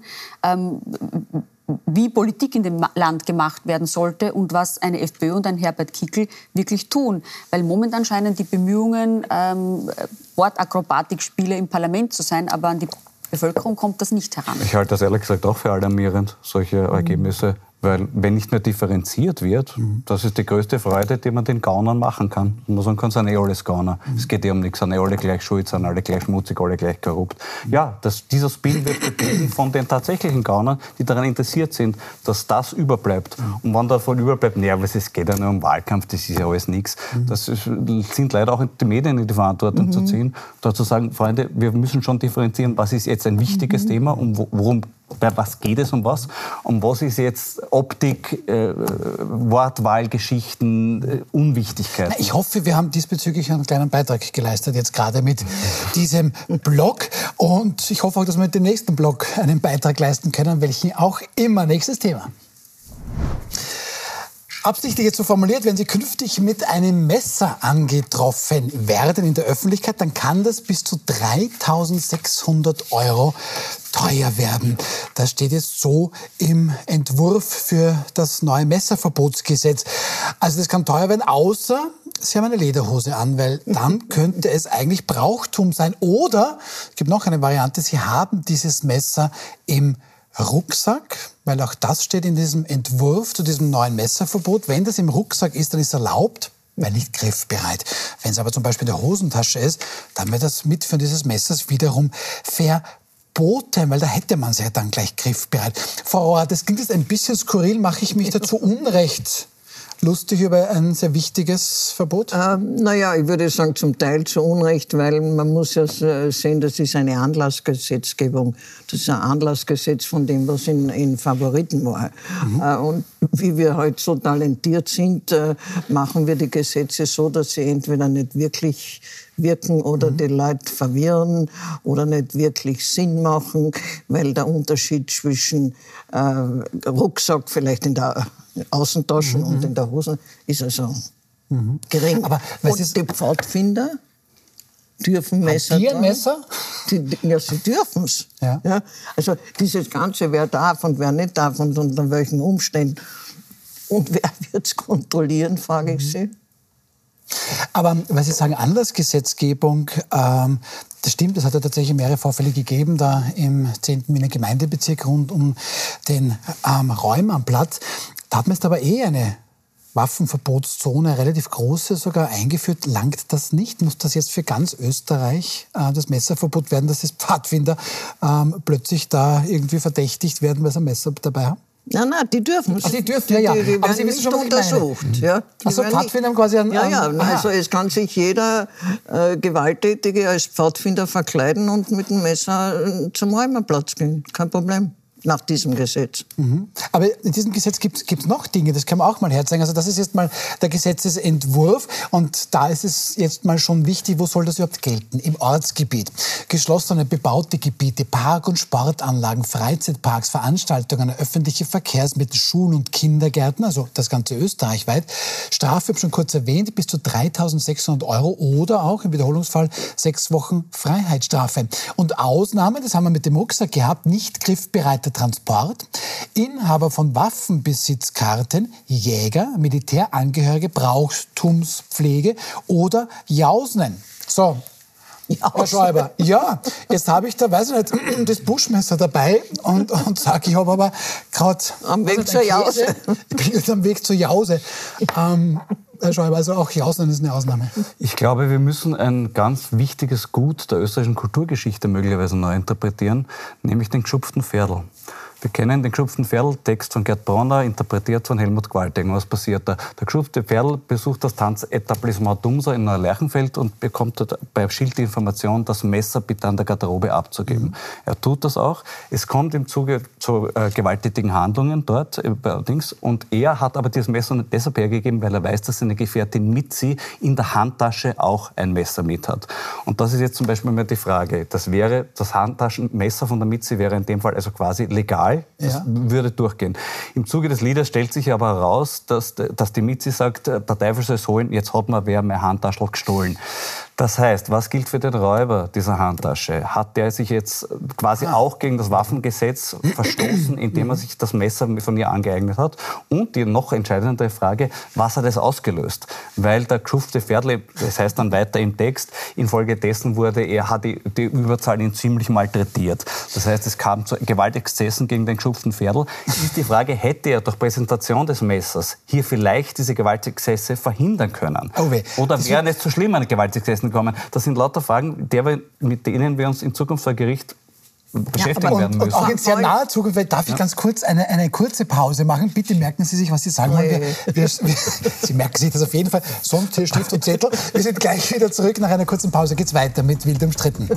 wie Politik in dem Land gemacht werden sollte und was eine FPÖ und ein Herbert Kickl wirklich tun. Weil momentan scheinen die Bemühungen, Wortakrobatikspiele im Parlament zu sein, aber an die Bevölkerung kommt das nicht heran. Ich halte das ehrlich gesagt auch für alarmierend, solche Ergebnisse. Weil wenn nicht mehr differenziert wird, das ist die größte Freude, die man den Gaunern machen kann. Man sagen kann, sind alles Gauner. Es geht um nichts, sind alle gleich schuld, sind alle gleich schmutzig, alle gleich korrupt. Ja, dieser Spin wird gebildet von den tatsächlichen Gaunern, die daran interessiert sind, dass das überbleibt. Und wenn davon überbleibt, naja, es geht ja nur um Wahlkampf, das ist ja alles nichts. Das sind leider auch die Medien in die Verantwortung zu ziehen, da zu sagen, Freunde, wir müssen schon differenzieren, was ist jetzt ein wichtiges Thema und worum bei was geht es um was? Und was ist jetzt Optik, Wortwahlgeschichten, Unwichtigkeit? Ich hoffe, wir haben diesbezüglich einen kleinen Beitrag geleistet, jetzt gerade mit diesem Blog. Und ich hoffe auch, dass wir mit dem nächsten Blog einen Beitrag leisten können, welchen auch immer. Nächstes Thema. Absichtlich jetzt so formuliert, wenn Sie künftig mit einem Messer angetroffen werden in der Öffentlichkeit, dann kann das bis zu 3.600 € teuer werden. Das steht jetzt so im Entwurf für das neue Messerverbotsgesetz. Also das kann teuer werden, außer Sie haben eine Lederhose an, weil dann könnte es eigentlich Brauchtum sein. Oder, es gibt noch eine Variante, Sie haben dieses Messer im Rucksack, weil auch das steht in diesem Entwurf zu diesem neuen Messerverbot. Wenn das im Rucksack ist, dann ist es erlaubt, weil nicht griffbereit. Wenn es aber zum Beispiel in der Hosentasche ist, dann wird das Mitführen dieses Messers wiederum verboten, weil da hätte man es ja dann gleich griffbereit. Frau Rohr, das klingt jetzt ein bisschen skurril, mache ich mich dazu Unrecht lustig über ein sehr wichtiges Verbot? Naja, ich würde sagen, zum Teil zu Unrecht, weil man muss ja sehen, das ist eine Anlassgesetzgebung. Das ist ein Anlassgesetz von dem, was in Favoriten war. Und wie wir heute so talentiert sind, machen wir die Gesetze so, dass sie entweder nicht wirklich wirken oder die Leute verwirren oder nicht wirklich Sinn machen, weil der Unterschied zwischen Rucksack vielleicht in der Außentaschen und in der Hose ist also gering. Aber und die Pfadfinder dürfen Messer haben die ein Messer? Ja, sie dürfen es. Ja. Ja, also dieses Ganze, wer darf und wer nicht darf und unter welchen Umständen und wer wird es kontrollieren, frage ich Sie. Aber weil Sie sagen, Anlassgesetzgebung, das stimmt, es hat ja tatsächlich mehrere Vorfälle gegeben, da im 10. Wiener Gemeindebezirk rund um den Räumannplatz. Da hat man jetzt aber eine Waffenverbotszone, relativ große sogar, eingeführt. Langt das nicht? Muss das jetzt für ganz Österreich das Messerverbot werden, dass das Pfadfinder plötzlich da irgendwie verdächtigt werden, weil sie ein Messer dabei haben? Nein, die dürfen es. Die dürfen, ja. Die Aber Sie werden wissen schon, was ich untersucht. meine. Ja, also Pfadfinder haben quasi einen... Also es kann sich jeder Gewalttätige als Pfadfinder verkleiden und mit dem Messer zum Räumerplatz gehen. Kein Problem. Nach diesem Gesetz. Aber in diesem Gesetz gibt es noch Dinge, das kann man auch mal herzeigen. Also das ist jetzt mal der Gesetzesentwurf und da ist es jetzt mal schon wichtig, wo soll das überhaupt gelten? Im Ortsgebiet, geschlossene bebaute Gebiete, Park- und Sportanlagen, Freizeitparks, Veranstaltungen, öffentliche Verkehrsmittel, Schulen und Kindergärten, also das ganze österreichweit. Strafe, ich habe schon kurz erwähnt, bis zu 3.600 € oder auch im Wiederholungsfall 6 Wochen Freiheitsstrafe. Und Ausnahmen, das haben wir mit dem Rucksack gehabt, nicht griffbereiter Transport, Inhaber von Waffenbesitzkarten, Jäger, Militärangehörige, Brauchtumspflege oder Jausnen. So, Herr Schäuber, ja, jetzt habe ich da, weiß ich nicht, das Buschmesser dabei und sage, ich habe aber gerade... Am Weg zur Jause. Ich bin jetzt am Weg zur Jause. Herr Schäuber, also auch Jausen ist eine Ausnahme. Ich glaube, wir müssen ein ganz wichtiges Gut der österreichischen Kulturgeschichte möglicherweise neu interpretieren, nämlich den geschupften Pferdl. Wir kennen den geschupften Pferdl-Text von Gerd Bronner, interpretiert von Helmut Qualtinger. Was passiert da? Der geschupfte Pferdl besucht das Tanzetablissement Dumser in Neulerchenfeld und bekommt dort bei Schild die Information, das Messer bitte an der Garderobe abzugeben. Er tut das auch. Es kommt im Zuge zu gewalttätigen Handlungen dort und er hat aber dieses Messer nicht deshalb hergegeben, weil er weiß, dass seine Gefährtin Mitzi in der Handtasche auch ein Messer mit hat. Und das ist jetzt zum Beispiel mal die Frage. Das Handtaschenmesser von der Mitzi wäre in dem Fall also quasi legal. Das würde durchgehen. Im Zuge des Liedes stellt sich aber heraus, dass die Mitzi sagt, der Teufel soll es holen, jetzt hat mir wer meine Handtasche gestohlen. Das heißt, was gilt für den Räuber dieser Handtasche? Hat der sich jetzt quasi auch gegen das Waffengesetz verstoßen, indem er sich das Messer von ihr angeeignet hat? Und die noch entscheidendere Frage, was hat es ausgelöst? Weil der geschupfte Pferdl, das heißt dann weiter im Text, infolgedessen hat die Überzahl ihn ziemlich malträtiert. Das heißt, es kam zu Gewaltexzessen gegen den geschupften Pferdl. Ist die Frage, hätte er durch Präsentation des Messers hier vielleicht diese Gewaltexzesse verhindern können? Oder wären es zu schlimmeren Gewaltexzessen kommen? Das sind lauter Fragen, mit denen wir uns in Zukunft vor Gericht beschäftigen werden müssen. Und auch in sehr naher Zukunft, darf ich ganz kurz eine kurze Pause machen? Bitte merken Sie sich, was Sie sagen wollen. Sie merken sich das auf jeden Fall. Sonst hier Stift und Zettel. Wir sind gleich wieder zurück. Nach einer kurzen Pause geht's weiter mit Wild umstritten.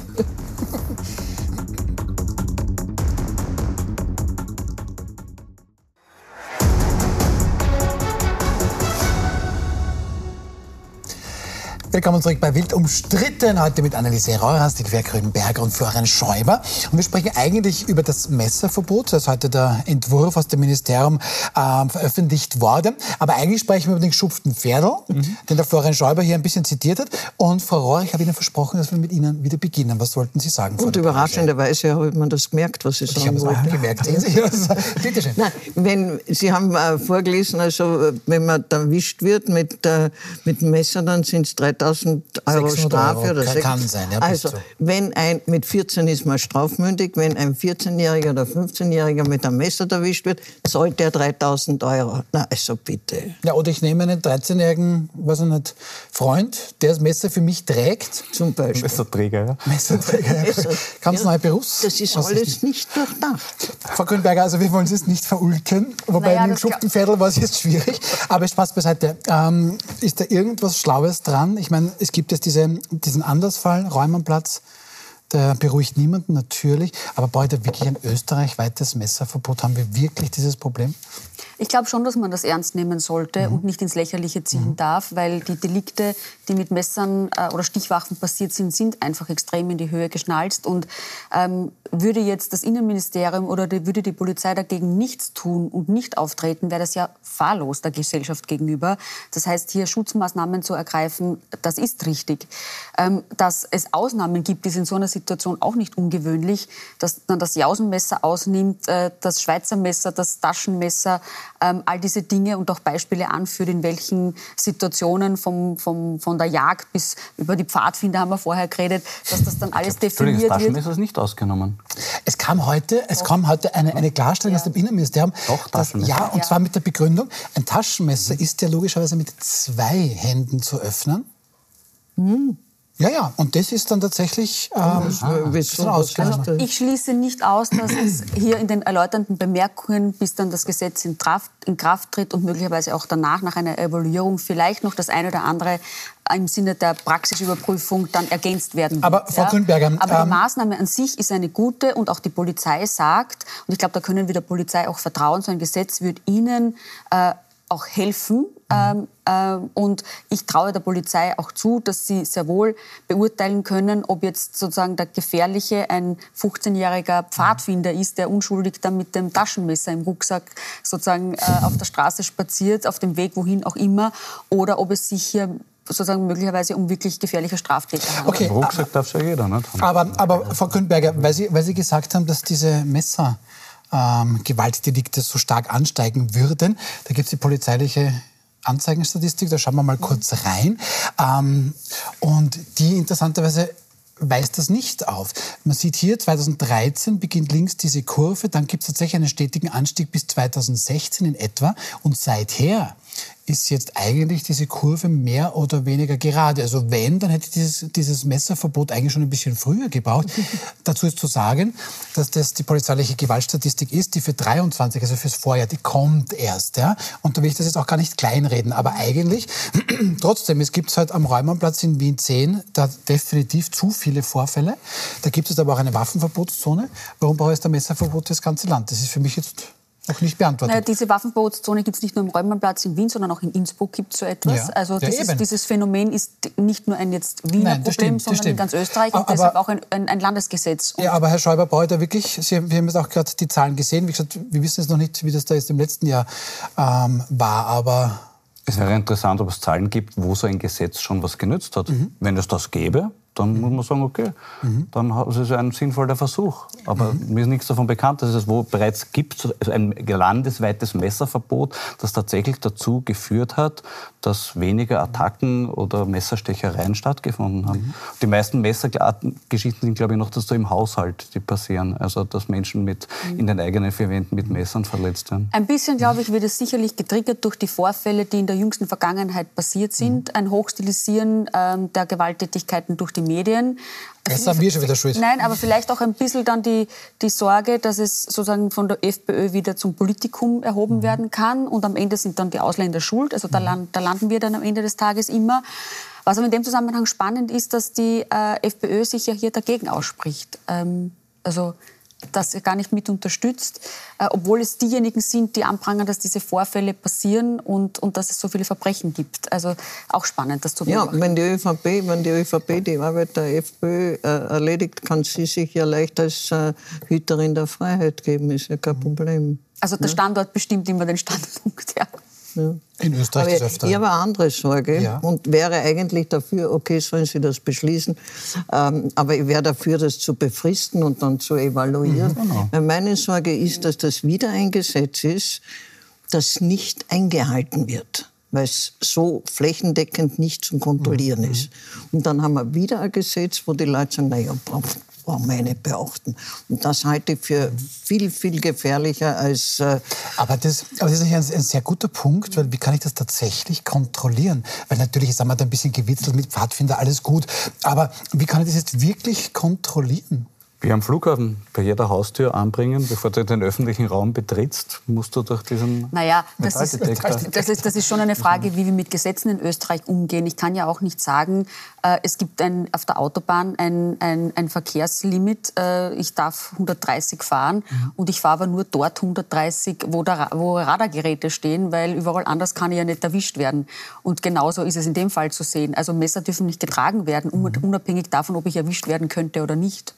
Willkommen zurück bei Wild umstritten. Heute mit Anneliese Reuer, Silvia Grünberger und Florian Schäuber. Und wir sprechen eigentlich über das Messerverbot. Das ist heute der Entwurf aus dem Ministerium veröffentlicht worden. Aber eigentlich sprechen wir über den geschupften Pferdl, den der Florian Schäuber hier ein bisschen zitiert hat. Und Frau Reuer, ich habe Ihnen versprochen, dass wir mit Ihnen wieder beginnen. Was wollten Sie sagen? Und überraschenderweise habe man das gemerkt, was Sie sagen wollten. Ich habe es gemerkt. Sehen Sie? Bitte schön. Nein, Sie haben vorgelesen, also wenn man erwischt wird mit dem Messer, dann sind es 3.000 Euro Strafe oder 6. Kann sein, ja. Also, wenn mit 14 ist man strafmündig, wenn ein 14-Jähriger oder 15-Jähriger mit einem Messer erwischt wird, zahlt er 3.000 Euro. Na, also bitte. Ja, oder ich nehme einen 13-jährigen, Freund, der das Messer für mich trägt. Zum Beispiel. Messerträger, ja. Messerträger, ja. Ganz neue Berufs. Das ist alles nicht durchdacht. Frau Grünberger, also wir wollen es jetzt nicht verulken, wobei mit dem geschupften Pferdl war es jetzt schwierig. Aber Spaß beiseite. Ist da irgendwas Schlaues dran? Ich meine, es gibt jetzt diesen Andersfall, Reumannplatz, der beruhigt niemanden natürlich. Aber braucht da wirklich ein österreichweites Messerverbot? Haben wir wirklich dieses Problem? Ich glaube schon, dass man das ernst nehmen sollte und nicht ins Lächerliche ziehen darf, weil die Delikte, die mit Messern oder Stichwaffen passiert sind, sind einfach extrem in die Höhe geschnalzt. Und würde jetzt das Innenministerium oder würde die Polizei dagegen nichts tun und nicht auftreten, wäre das ja fahrlos der Gesellschaft gegenüber. Das heißt, hier Schutzmaßnahmen zu ergreifen, das ist richtig. Dass es Ausnahmen gibt, ist in so einer Situation auch nicht ungewöhnlich, dass man das Jausenmesser ausnimmt, das Schweizer Messer, das Taschenmesser, all diese Dinge und auch Beispiele anführt, in welchen Situationen von der Jagd bis über die Pfadfinder haben wir vorher geredet, dass das dann alles definiert wird. Das Taschenmesser ist nicht ausgenommen. Es kam heute eine Klarstellung aus dem Innenministerium. Doch, Taschenmesser. Ja, und zwar mit der Begründung, ein Taschenmesser ist ja logischerweise mit 2 Händen zu öffnen. Ja, und das ist dann tatsächlich Also ich schließe nicht aus, dass es hier in den erläuternden Bemerkungen, bis dann das Gesetz in Kraft tritt und möglicherweise auch danach, nach einer Evaluierung, vielleicht noch das eine oder andere im Sinne der Praxisüberprüfung dann ergänzt werden wird. Aber Frau Grünberger... Aber die Maßnahme an sich ist eine gute und auch die Polizei sagt, und ich glaube, da können wir der Polizei auch vertrauen, so ein Gesetz wird ihnen auch helfen. Und ich traue der Polizei auch zu, dass sie sehr wohl beurteilen können, ob jetzt sozusagen der Gefährliche ein 15-jähriger Pfadfinder ist, der unschuldig dann mit dem Taschenmesser im Rucksack sozusagen auf der Straße spaziert, auf dem Weg wohin auch immer, oder ob es sich hier sozusagen möglicherweise um wirklich gefährliche Straftäter handelt. Okay, Im Rucksack darf ja jeder nicht haben. Aber Frau Grünberger, weil Sie gesagt haben, dass diese Gewaltdelikte so stark ansteigen würden. Da gibt es die polizeiliche Anzeigenstatistik, da schauen wir mal kurz rein. Und die interessanterweise weist das nicht auf. Man sieht hier, 2013 beginnt links diese Kurve, dann gibt es tatsächlich einen stetigen Anstieg bis 2016 in etwa. Und seither ist jetzt eigentlich diese Kurve mehr oder weniger gerade. Also wenn, dann hätte dieses Messerverbot eigentlich schon ein bisschen früher gebraucht. Dazu ist zu sagen, dass das die polizeiliche Gewaltstatistik ist, die für 23, also fürs Vorjahr, die kommt erst. Ja? Und da will ich das jetzt auch gar nicht kleinreden. Aber eigentlich, trotzdem, es gibt halt am Reumannplatz in Wien 10 da definitiv zu viele Vorfälle. Da gibt es aber auch eine Waffenverbotszone. Warum braucht es da Messerverbot für das ganze Land? Das ist für mich jetzt noch nicht beantwortet. Naja, diese Waffenverbotszone gibt es nicht nur am Reumannplatz in Wien, sondern auch in Innsbruck gibt es so etwas. Ja, also dieses Phänomen ist nicht nur ein jetzt Wiener Problem, sondern in ganz Österreich und deshalb auch ein Landesgesetz. Und aber Herr Schäuber, brauche ich da wirklich, wir haben jetzt auch gerade die Zahlen gesehen, wie gesagt, wir wissen jetzt noch nicht, wie das da jetzt im letzten Jahr war, aber... Es wäre interessant, ob es Zahlen gibt, wo so ein Gesetz schon was genützt hat. Wenn es das gäbe, dann muss man sagen, okay, dann ist es ein sinnvoller Versuch. Aber mir ist nichts davon bekannt, dass es wo bereits gibt, also ein landesweites Messerverbot, das tatsächlich dazu geführt hat, dass weniger Attacken oder Messerstechereien stattgefunden haben. Die meisten Messergeschichten sind, glaube ich, noch so im Haushalt, die passieren. Also, dass Menschen in den eigenen vier Wänden mit Messern verletzt werden. Ein bisschen, glaube ich, wird es sicherlich getriggert durch die Vorfälle, die in der jüngsten Vergangenheit passiert sind. Ein Hochstilisieren der Gewalttätigkeiten durch die Medien. Das haben wir schon wieder schuld. Nein, aber vielleicht auch ein bisschen dann die Sorge, dass es sozusagen von der FPÖ wieder zum Politikum erhoben werden kann. Und am Ende sind dann die Ausländer schuld. Also da landen wir dann am Ende des Tages immer. Was aber in dem Zusammenhang spannend ist, dass die FPÖ sich ja hier dagegen ausspricht. Also das gar nicht mit unterstützt, obwohl es diejenigen sind, die anprangern, dass diese Vorfälle passieren und dass es so viele Verbrechen gibt. Also auch spannend, das zu beobachten. Ja, wenn die ÖVP die Arbeit der FPÖ erledigt, kann sie sich ja leicht als Hüterin der Freiheit geben, ist ja kein Problem. Also der Standort bestimmt immer den Standpunkt, ja. Ja. In Österreich ist öfter. Ich habe eine andere Sorge und wäre eigentlich dafür, okay, sollen Sie das beschließen, aber ich wäre dafür, das zu befristen und dann zu evaluieren. Weil meine Sorge ist, dass das wieder ein Gesetz ist, das nicht eingehalten wird, weil es so flächendeckend nicht zum Kontrollieren ist. Und dann haben wir wieder ein Gesetz, wo die Leute sagen, naja, brauchen wir nicht beachten. Und das halte ich für viel, viel gefährlicher als... Aber das ist natürlich ein sehr guter Punkt, weil wie kann ich das tatsächlich kontrollieren? Weil natürlich ist einmal da ein bisschen gewitzelt mit Pfadfinder, alles gut. Aber wie kann ich das jetzt wirklich kontrollieren? Wie am Flughafen, bei jeder Haustür anbringen, bevor du den öffentlichen Raum betrittst, musst du durch diesen Metalldetektor. Das ist schon eine Frage, wie wir mit Gesetzen in Österreich umgehen. Ich kann ja auch nicht sagen, es gibt auf der Autobahn ein Verkehrslimit. Ich darf 130 fahren und ich fahre aber nur dort 130, wo Radargeräte stehen, weil überall anders kann ich ja nicht erwischt werden. Und genauso ist es in dem Fall zu sehen. Also Messer dürfen nicht getragen werden, unabhängig davon, ob ich erwischt werden könnte oder nicht.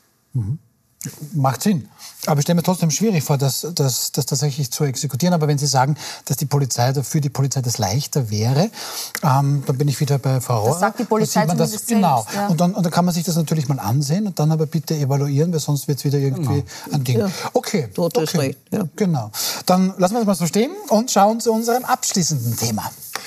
Macht Sinn. Aber ich stelle mir trotzdem schwierig vor, das tatsächlich zu exekutieren. Aber wenn Sie sagen, dass für die Polizei das leichter wäre, dann bin ich wieder bei Frau Rohr. Das sagt die Polizei zumindest genau. selbst, ja. Und dann kann man sich das natürlich mal ansehen und dann aber bitte evaluieren, weil sonst wird es wieder irgendwie ein Ding. Ja. Okay. Recht, ja. Genau. Dann lassen wir das mal so stehen und schauen zu unserem abschließenden Thema.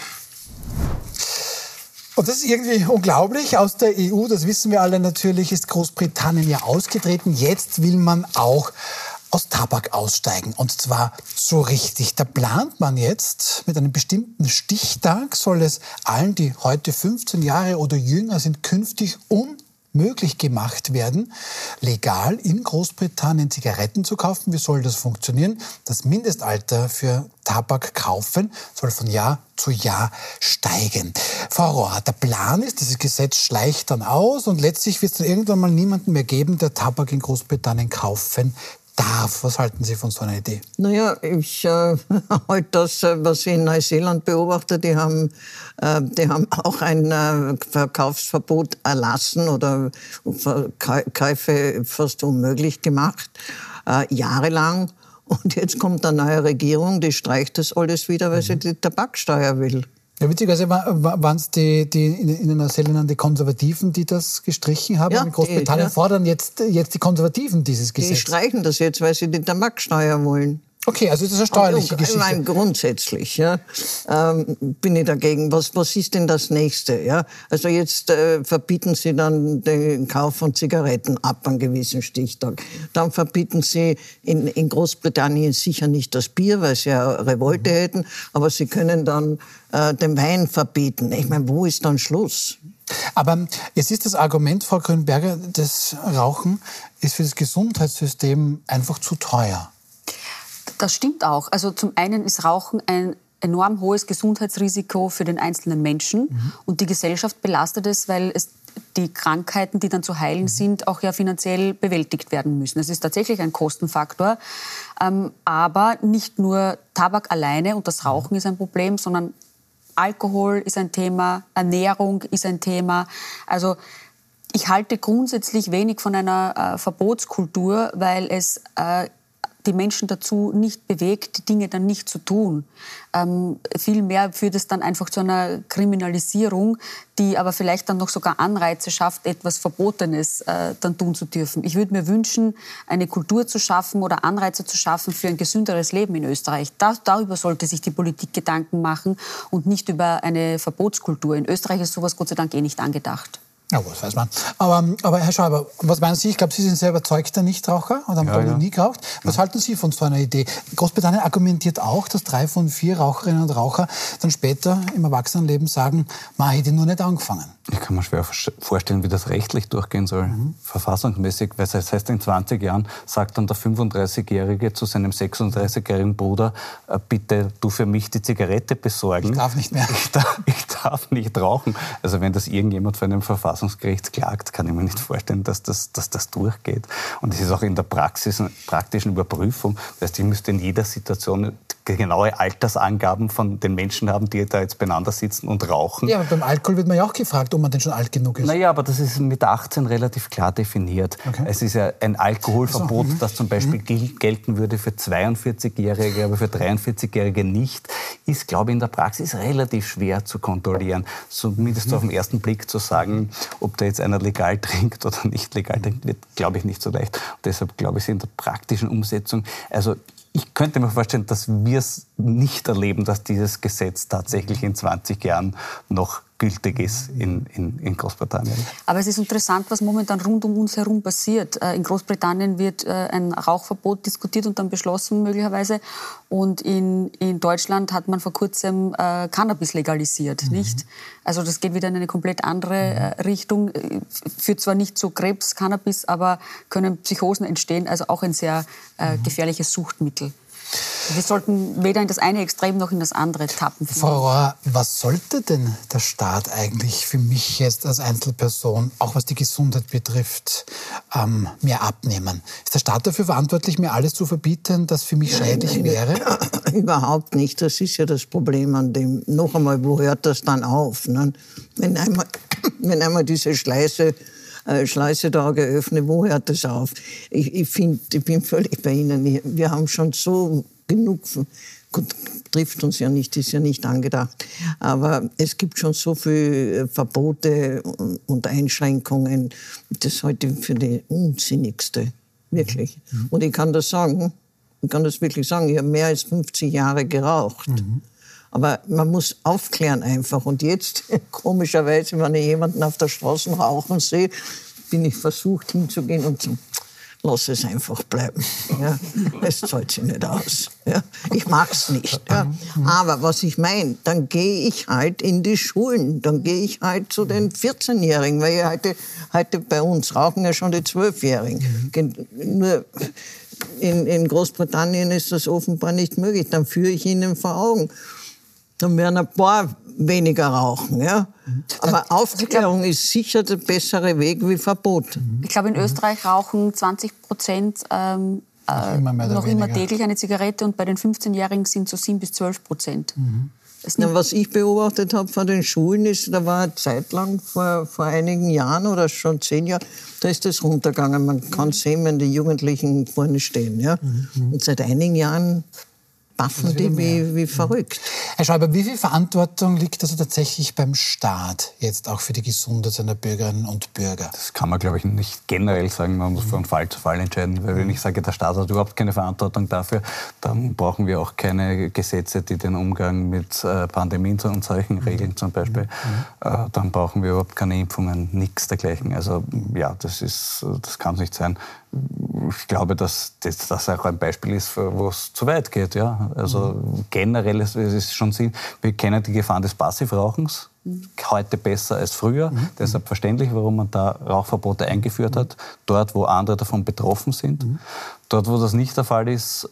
Und das ist irgendwie unglaublich. Aus der EU, das wissen wir alle natürlich, ist Großbritannien ja ausgetreten. Jetzt will man auch aus Tabak aussteigen. Und zwar so richtig. Da plant man jetzt, mit einem bestimmten Stichtag soll es allen, die heute 15 Jahre oder jünger sind, künftig unmöglich gemacht werden, legal in Großbritannien Zigaretten zu kaufen. Wie soll das funktionieren? Das Mindestalter für Tabak kaufen soll von Jahr zu Jahr steigen. Frau Rohr, der Plan ist, dieses Gesetz schleicht dann aus und letztlich wird es dann irgendwann mal niemanden mehr geben, der Tabak in Großbritannien kaufen darf. Was halten Sie von so einer Idee? Naja, ich halte das, was ich in Neuseeland beobachte, die haben auch ein Verkaufsverbot erlassen oder Käufe fast unmöglich gemacht, jahrelang. Und jetzt kommt eine neue Regierung, die streicht das alles wieder, weil sie die Tabaksteuer will. Ja, witzigerweise waren es in Neuseeland die Konservativen, die das gestrichen haben. Ja, in Großbritannien fordern jetzt die Konservativen dieses Gesetz. Die streichen das jetzt, weil sie die Tabaksteuer wollen. Okay, also das ist eine steuerliche Geschichte. Ich meine, grundsätzlich bin ich dagegen. Was ist denn das Nächste? Ja? Also jetzt verbieten Sie dann den Kauf von Zigaretten ab an gewissen Stichtag. Dann verbieten Sie in Großbritannien sicher nicht das Bier, weil Sie ja Revolte hätten, aber Sie können dann den Wein verbieten. Ich meine, wo ist dann Schluss? Aber jetzt ist das Argument, Frau Grünberger, das Rauchen ist für das Gesundheitssystem einfach zu teuer. Das stimmt auch. Also zum einen ist Rauchen ein enorm hohes Gesundheitsrisiko für den einzelnen Menschen. Und die Gesellschaft belastet es, weil die Krankheiten, die dann zu heilen sind, auch ja finanziell bewältigt werden müssen. Es ist tatsächlich ein Kostenfaktor. Aber nicht nur Tabak alleine und das Rauchen ist ein Problem, sondern Alkohol ist ein Thema, Ernährung ist ein Thema. Also ich halte grundsätzlich wenig von einer Verbotskultur, weil es die Menschen dazu nicht bewegt, die Dinge dann nicht zu tun. Vielmehr führt es dann einfach zu einer Kriminalisierung, die aber vielleicht dann noch sogar Anreize schafft, etwas Verbotenes dann tun zu dürfen. Ich würde mir wünschen, eine Kultur zu schaffen oder Anreize zu schaffen für ein gesünderes Leben in Österreich. Darüber sollte sich die Politik Gedanken machen und nicht über eine Verbotskultur. In Österreich ist sowas Gott sei Dank nicht angedacht. Ja, das weiß man. Aber Herr Schäuber, was meinen Sie? Ich glaube, Sie sind sehr überzeugter Nichtraucher und haben noch nie geraucht. Was halten Sie von so einer Idee? Großbritannien argumentiert auch, dass 3 von 4 Raucherinnen und Raucher dann später im Erwachsenenleben sagen, man hätte nur nicht angefangen. Ich kann mir schwer vorstellen, wie das rechtlich durchgehen soll. Verfassungsmäßig, weil das heißt, in 20 Jahren sagt dann der 35-Jährige zu seinem 36-jährigen Bruder, bitte du für mich die Zigarette besorgen. Ich darf nicht mehr. Ich darf nicht rauchen. Also wenn das irgendjemand vor einem Verfassungsgericht klagt, kann ich mir nicht vorstellen, dass das durchgeht. Und es ist auch in der praktischen Überprüfung. Das heißt, ich müsste in jeder Situation genaue Altersangaben von den Menschen haben, die da jetzt beieinander sitzen und rauchen. Ja, aber beim Alkohol wird man ja auch gefragt, ob man denn schon alt genug ist. Naja, aber das ist mit 18 relativ klar definiert. Okay. Es ist ja ein Alkoholverbot, das zum Beispiel gelten würde für 42-Jährige, aber für 43-Jährige nicht, ist, glaube ich, in der Praxis relativ schwer zu kontrollieren. Zumindest auf den ersten Blick zu sagen, ob da jetzt einer legal trinkt oder nicht legal trinkt, wird, glaube ich, nicht so leicht. Und deshalb glaube ich, in der praktischen Umsetzung, also ich könnte mir vorstellen, dass wir es nicht erleben, dass dieses Gesetz tatsächlich in 20 Jahren noch gültig ist in Großbritannien. Aber es ist interessant, was momentan rund um uns herum passiert. In Großbritannien wird ein Rauchverbot diskutiert und dann beschlossen möglicherweise. Und in Deutschland hat man vor kurzem Cannabis legalisiert, nicht? Also das geht wieder in eine komplett andere Richtung. Führt zwar nicht zu Krebs, Cannabis, aber können Psychosen entstehen. Also auch ein sehr gefährliches Suchtmittel. Wir sollten weder in das eine Extrem noch in das andere tappen. Frau Rohr, was sollte denn der Staat eigentlich für mich jetzt als Einzelperson, auch was die Gesundheit betrifft, mir abnehmen? Ist der Staat dafür verantwortlich, mir alles zu verbieten, das für mich schädlich wäre? Überhaupt nicht. Das ist ja das Problem an dem. Noch einmal, wo hört das dann auf? Ne? Wenn einmal diese Schleuse da geöffnet, wo hört das auf? Ich bin völlig bei Ihnen. Wir haben schon so genug, gut, trifft uns ja nicht, ist ja nicht angedacht, aber es gibt schon so viele Verbote und Einschränkungen, das halte ich für die unsinnigste, wirklich. Und ich kann das wirklich sagen, ich habe mehr als 50 Jahre geraucht. Aber man muss aufklären einfach. Und jetzt, komischerweise, wenn ich jemanden auf der Straße rauchen sehe, bin ich versucht hinzugehen und zu lass es einfach bleiben. Ja, es zahlt sich nicht aus. Ja, ich mag's nicht. Ja. Aber was ich meine, dann gehe ich halt in die Schulen. Dann gehe ich halt zu den 14-Jährigen, weil heute bei uns rauchen ja schon die 12-Jährigen. Nur in Großbritannien ist das offenbar nicht möglich. Dann führe ich ihnen vor Augen. Dann werden ein paar weniger rauchen. Ja? Aber Aufklärung ist sicher der bessere Weg wie Verbot. Ich glaube, in Österreich rauchen 20% noch immer täglich eine Zigarette und bei den 15-Jährigen sind es so 7-12%. Was ich beobachtet habe von den Schulen ist, da war eine Zeit lang vor einigen Jahren oder schon 10 Jahren, da ist das runtergegangen. Man kann sehen, wenn die Jugendlichen vorne stehen. Ja? Und seit einigen Jahren paffen die wie verrückt. Herr Schäuber, wie viel Verantwortung liegt also tatsächlich beim Staat, jetzt auch für die Gesundheit seiner Bürgerinnen und Bürger? Das kann man, glaube ich, nicht generell sagen. Man muss von Fall zu Fall entscheiden. Weil wenn ich sage, der Staat hat überhaupt keine Verantwortung dafür, dann brauchen wir auch keine Gesetze, die den Umgang mit Pandemien und solchen regeln zum Beispiel. Dann brauchen wir überhaupt keine Impfungen, nichts dergleichen. Also ja, das kann es nicht sein. Ich glaube, dass das auch ein Beispiel ist, wo es zu weit geht. Ja? Also generell ist es schon Sinn. Wir kennen die Gefahren des Passivrauchens. Heute besser als früher. Deshalb verständlich, warum man da Rauchverbote eingeführt hat. Dort, wo andere davon betroffen sind. Dort, wo das nicht der Fall ist,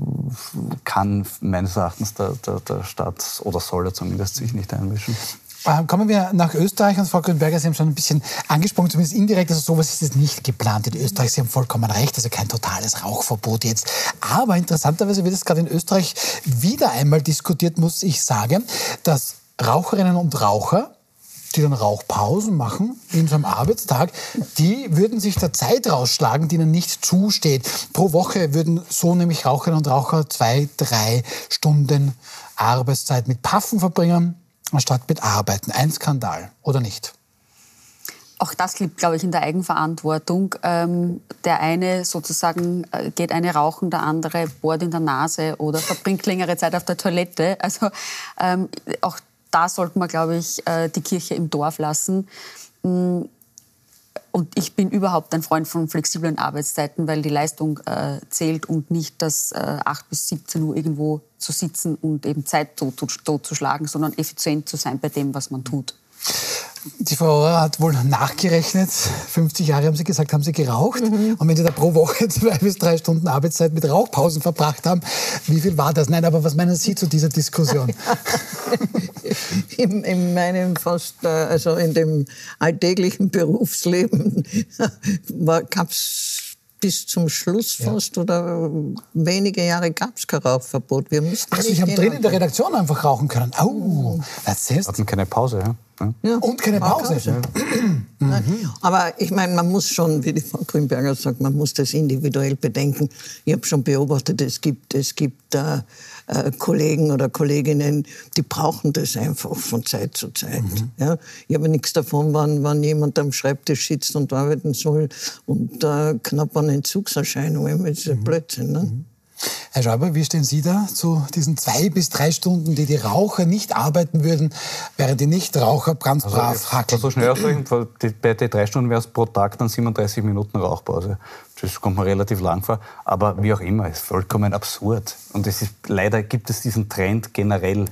kann meines Erachtens der Staat, oder soll er zumindest, sich nicht einmischen. Kommen wir nach Österreich, und Frau Grünberger, Sie haben schon ein bisschen angesprochen, zumindest indirekt, also sowas ist es nicht geplant in Österreich. Sie haben vollkommen recht, also kein totales Rauchverbot jetzt. Aber interessanterweise wird es gerade in Österreich wieder einmal diskutiert, muss ich sagen, dass Raucherinnen und Raucher, die dann Rauchpausen machen in so einem Arbeitstag, die würden sich der Zeit rausschlagen, die ihnen nicht zusteht. Pro Woche würden so nämlich Raucherinnen und Raucher 2-3 Stunden Arbeitszeit mit Paffen verbringen, anstatt mit Arbeiten. Ein Skandal, oder nicht? Auch das liegt, glaube ich, in der Eigenverantwortung. Der eine sozusagen geht eine rauchen, der andere bohrt in der Nase oder verbringt längere Zeit auf der Toilette. Also auch da sollte man, glaube ich, die Kirche im Dorf lassen. Und ich bin überhaupt ein Freund von flexiblen Arbeitszeiten, weil die Leistung zählt und nicht das 8 bis 17 Uhr irgendwo zu sitzen und eben Zeit totzuschlagen, sondern effizient zu sein bei dem, was man tut. Die Frau Rohrer hat wohl nachgerechnet, 50 Jahre haben Sie gesagt, haben Sie geraucht. Und wenn Sie da pro Woche 2 bis 3 Stunden Arbeitszeit mit Rauchpausen verbracht haben, wie viel war das? Nein, aber was meinen Sie zu dieser Diskussion? In meinem also in dem alltäglichen Berufsleben gab es bis zum Schluss fast oder wenige Jahre gab es kein Rauchverbot. Wir mussten Sie haben drin in der Redaktion einfach rauchen können. Oh, erzählst du? Hatten keine Pause, ja? Ja, und keine Pause. Aber ich meine, man muss schon, wie die Frau Grünberger sagt, man muss das individuell bedenken. Ich habe schon beobachtet, es gibt Kollegen oder Kolleginnen, die brauchen das einfach von Zeit zu Zeit. Ja, ich habe nichts davon, wann jemand am Schreibtisch sitzt und arbeiten soll und knapp an Entzugserscheinungen. Das ist ja Blödsinn. Ne? Herr Schäuber, wie stehen Sie da zu diesen 2 bis 3 Stunden, die Raucher nicht arbeiten würden, während die Nichtraucher ganz brav hackeln? So schnell aussprechen, bei den 3 Stunden wäre es pro Tag dann 37 Minuten Rauchpause. Das kommt mir relativ lang vor, aber wie auch immer, ist vollkommen absurd. Und leider gibt es diesen Trend generell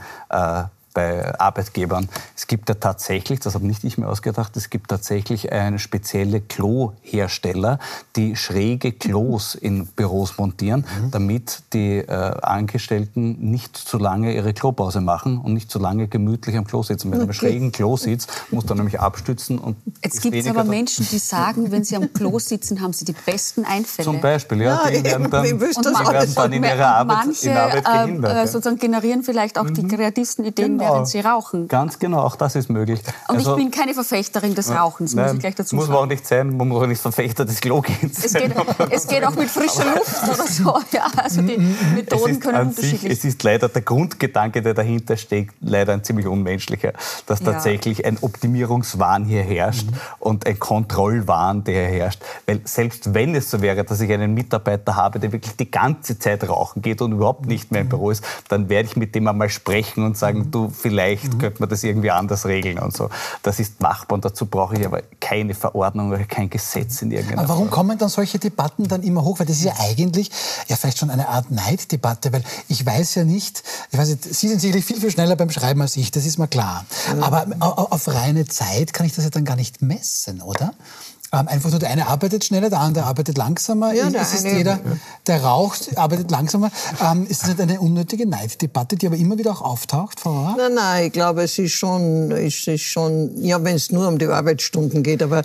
bei Arbeitgebern. Es gibt ja tatsächlich, das habe nicht ich mir ausgedacht, es gibt tatsächlich eine spezielle Klohersteller, die schräge Klos in Büros montieren, damit die Angestellten nicht zu lange ihre Klopause machen und nicht zu lange gemütlich am Klo sitzen. Mit einem schrägen Klositz muss man nämlich abstützen. Und jetzt gibt es aber Menschen, die sagen, wenn sie am Klo sitzen, haben sie die besten Einfälle. Zum Beispiel, ja. Die werden dann in ihrer Arbeit gehindert. Sozusagen generieren vielleicht auch die kreativsten Ideen, während sie rauchen. Ganz genau, auch das ist möglich. Und ich bin keine Verfechterin des Rauchens, muss ich gleich dazu sagen. Muss man auch nicht sein, man muss auch nicht Verfechter des Klogens sein. Es geht auch mit frischer Luft oder so. Ja, also die Methoden können unterschiedlich sein. Es ist leider der Grundgedanke, der dahinter steckt, leider ein ziemlich unmenschlicher, dass tatsächlich ein Optimierungswahn hier herrscht und ein Kontrollwahn, der hier herrscht. Weil selbst wenn es so wäre, dass ich einen Mitarbeiter habe, der wirklich die ganze Zeit rauchen geht und überhaupt nicht mehr im Büro ist, dann werde ich mit dem einmal sprechen und sagen, du, vielleicht könnte man das irgendwie anders regeln und so. Das ist machbar und dazu brauche ich aber keine Verordnung oder kein Gesetz in irgendeiner Aber warum Form. kommen dann solche Debatten dann immer hoch? Weil das ist ja eigentlich vielleicht schon eine Art Neiddebatte, weil ich weiß nicht, Sie sind sicherlich viel, viel schneller beim Schreiben als ich, das ist mir klar. Aber auf reine Zeit kann ich das ja dann gar nicht messen, oder? Einfach nur der eine arbeitet schneller, der andere arbeitet langsamer. Ja, jeder, der raucht, arbeitet langsamer. Ist das nicht eine unnötige Neiddebatte, die aber immer wieder auch auftaucht, Frau Rohrer? Nein, ich glaube, es ist schon, ja, wenn es nur um die Arbeitsstunden geht, aber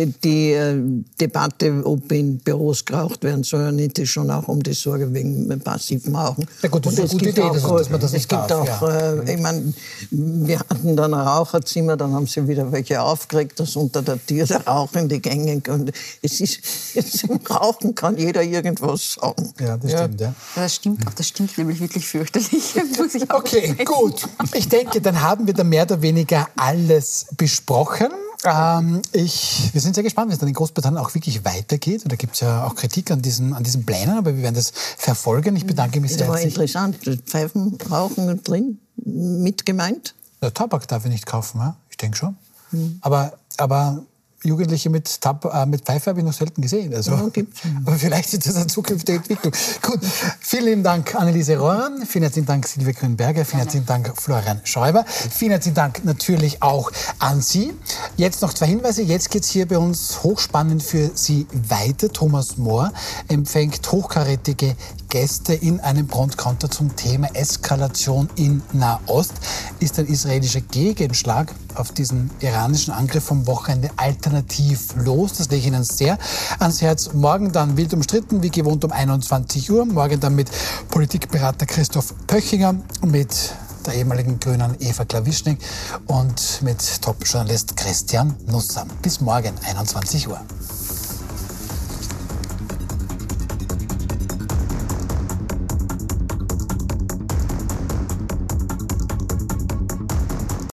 die Debatte, ob in Büros geraucht werden soll oder nicht, ist schon auch um die Sorge wegen passivem Rauchen. Ja gut, das ist eine gute Idee, dass man das nicht darf. Ich meine, wir hatten dann ein Raucherzimmer, dann haben sie wieder welche aufgeregt, dass unter der Tür der Rauchende eingängig. Und es ist, zum Rauchen kann jeder irgendwas sagen. Ja, das stimmt, ja. Das stimmt nämlich wirklich fürchterlich. Muss ich auch Okay, sagen. gut. Ich denke, dann haben wir da mehr oder weniger alles besprochen. Wir sind sehr gespannt, wie es dann in Großbritannien auch wirklich weitergeht. Und da gibt es ja auch Kritik an diesen Plänen, aber wir werden das verfolgen. Ich bedanke mich sehr Das war herzlich. interessant. Pfeifen, Rauchen drin, mit gemeint. Ja, Tabak darf ich nicht kaufen, ja? Ich denke schon. Aber Jugendliche mit Pfeife habe ich noch selten gesehen. Also, Ja, gibt's. aber vielleicht ist das eine zukünftige Entwicklung. Gut, vielen lieben Dank Anneliese Rohrer, vielen herzlichen Dank Silvia Grünberger, vielen herzlichen Dank Florian Schäuber, vielen herzlichen Dank natürlich auch an Sie. Jetzt noch 2 Hinweise, jetzt geht es hier bei uns hochspannend für Sie weiter. Thomas Mohr empfängt hochkarätige Gäste in einem Front-Counter zum Thema Eskalation in Nahost. Ist ein israelischer Gegenschlag auf diesen iranischen Angriff vom Wochenende alternativlos? Das lege ich Ihnen sehr ans Herz. Morgen dann wild umstritten, wie gewohnt um 21 Uhr. Morgen dann mit Politikberater Christoph Pöchinger, mit der ehemaligen Grünen Eva Klawischnik und mit Top-Journalist Christian Nussam. Bis morgen, 21 Uhr.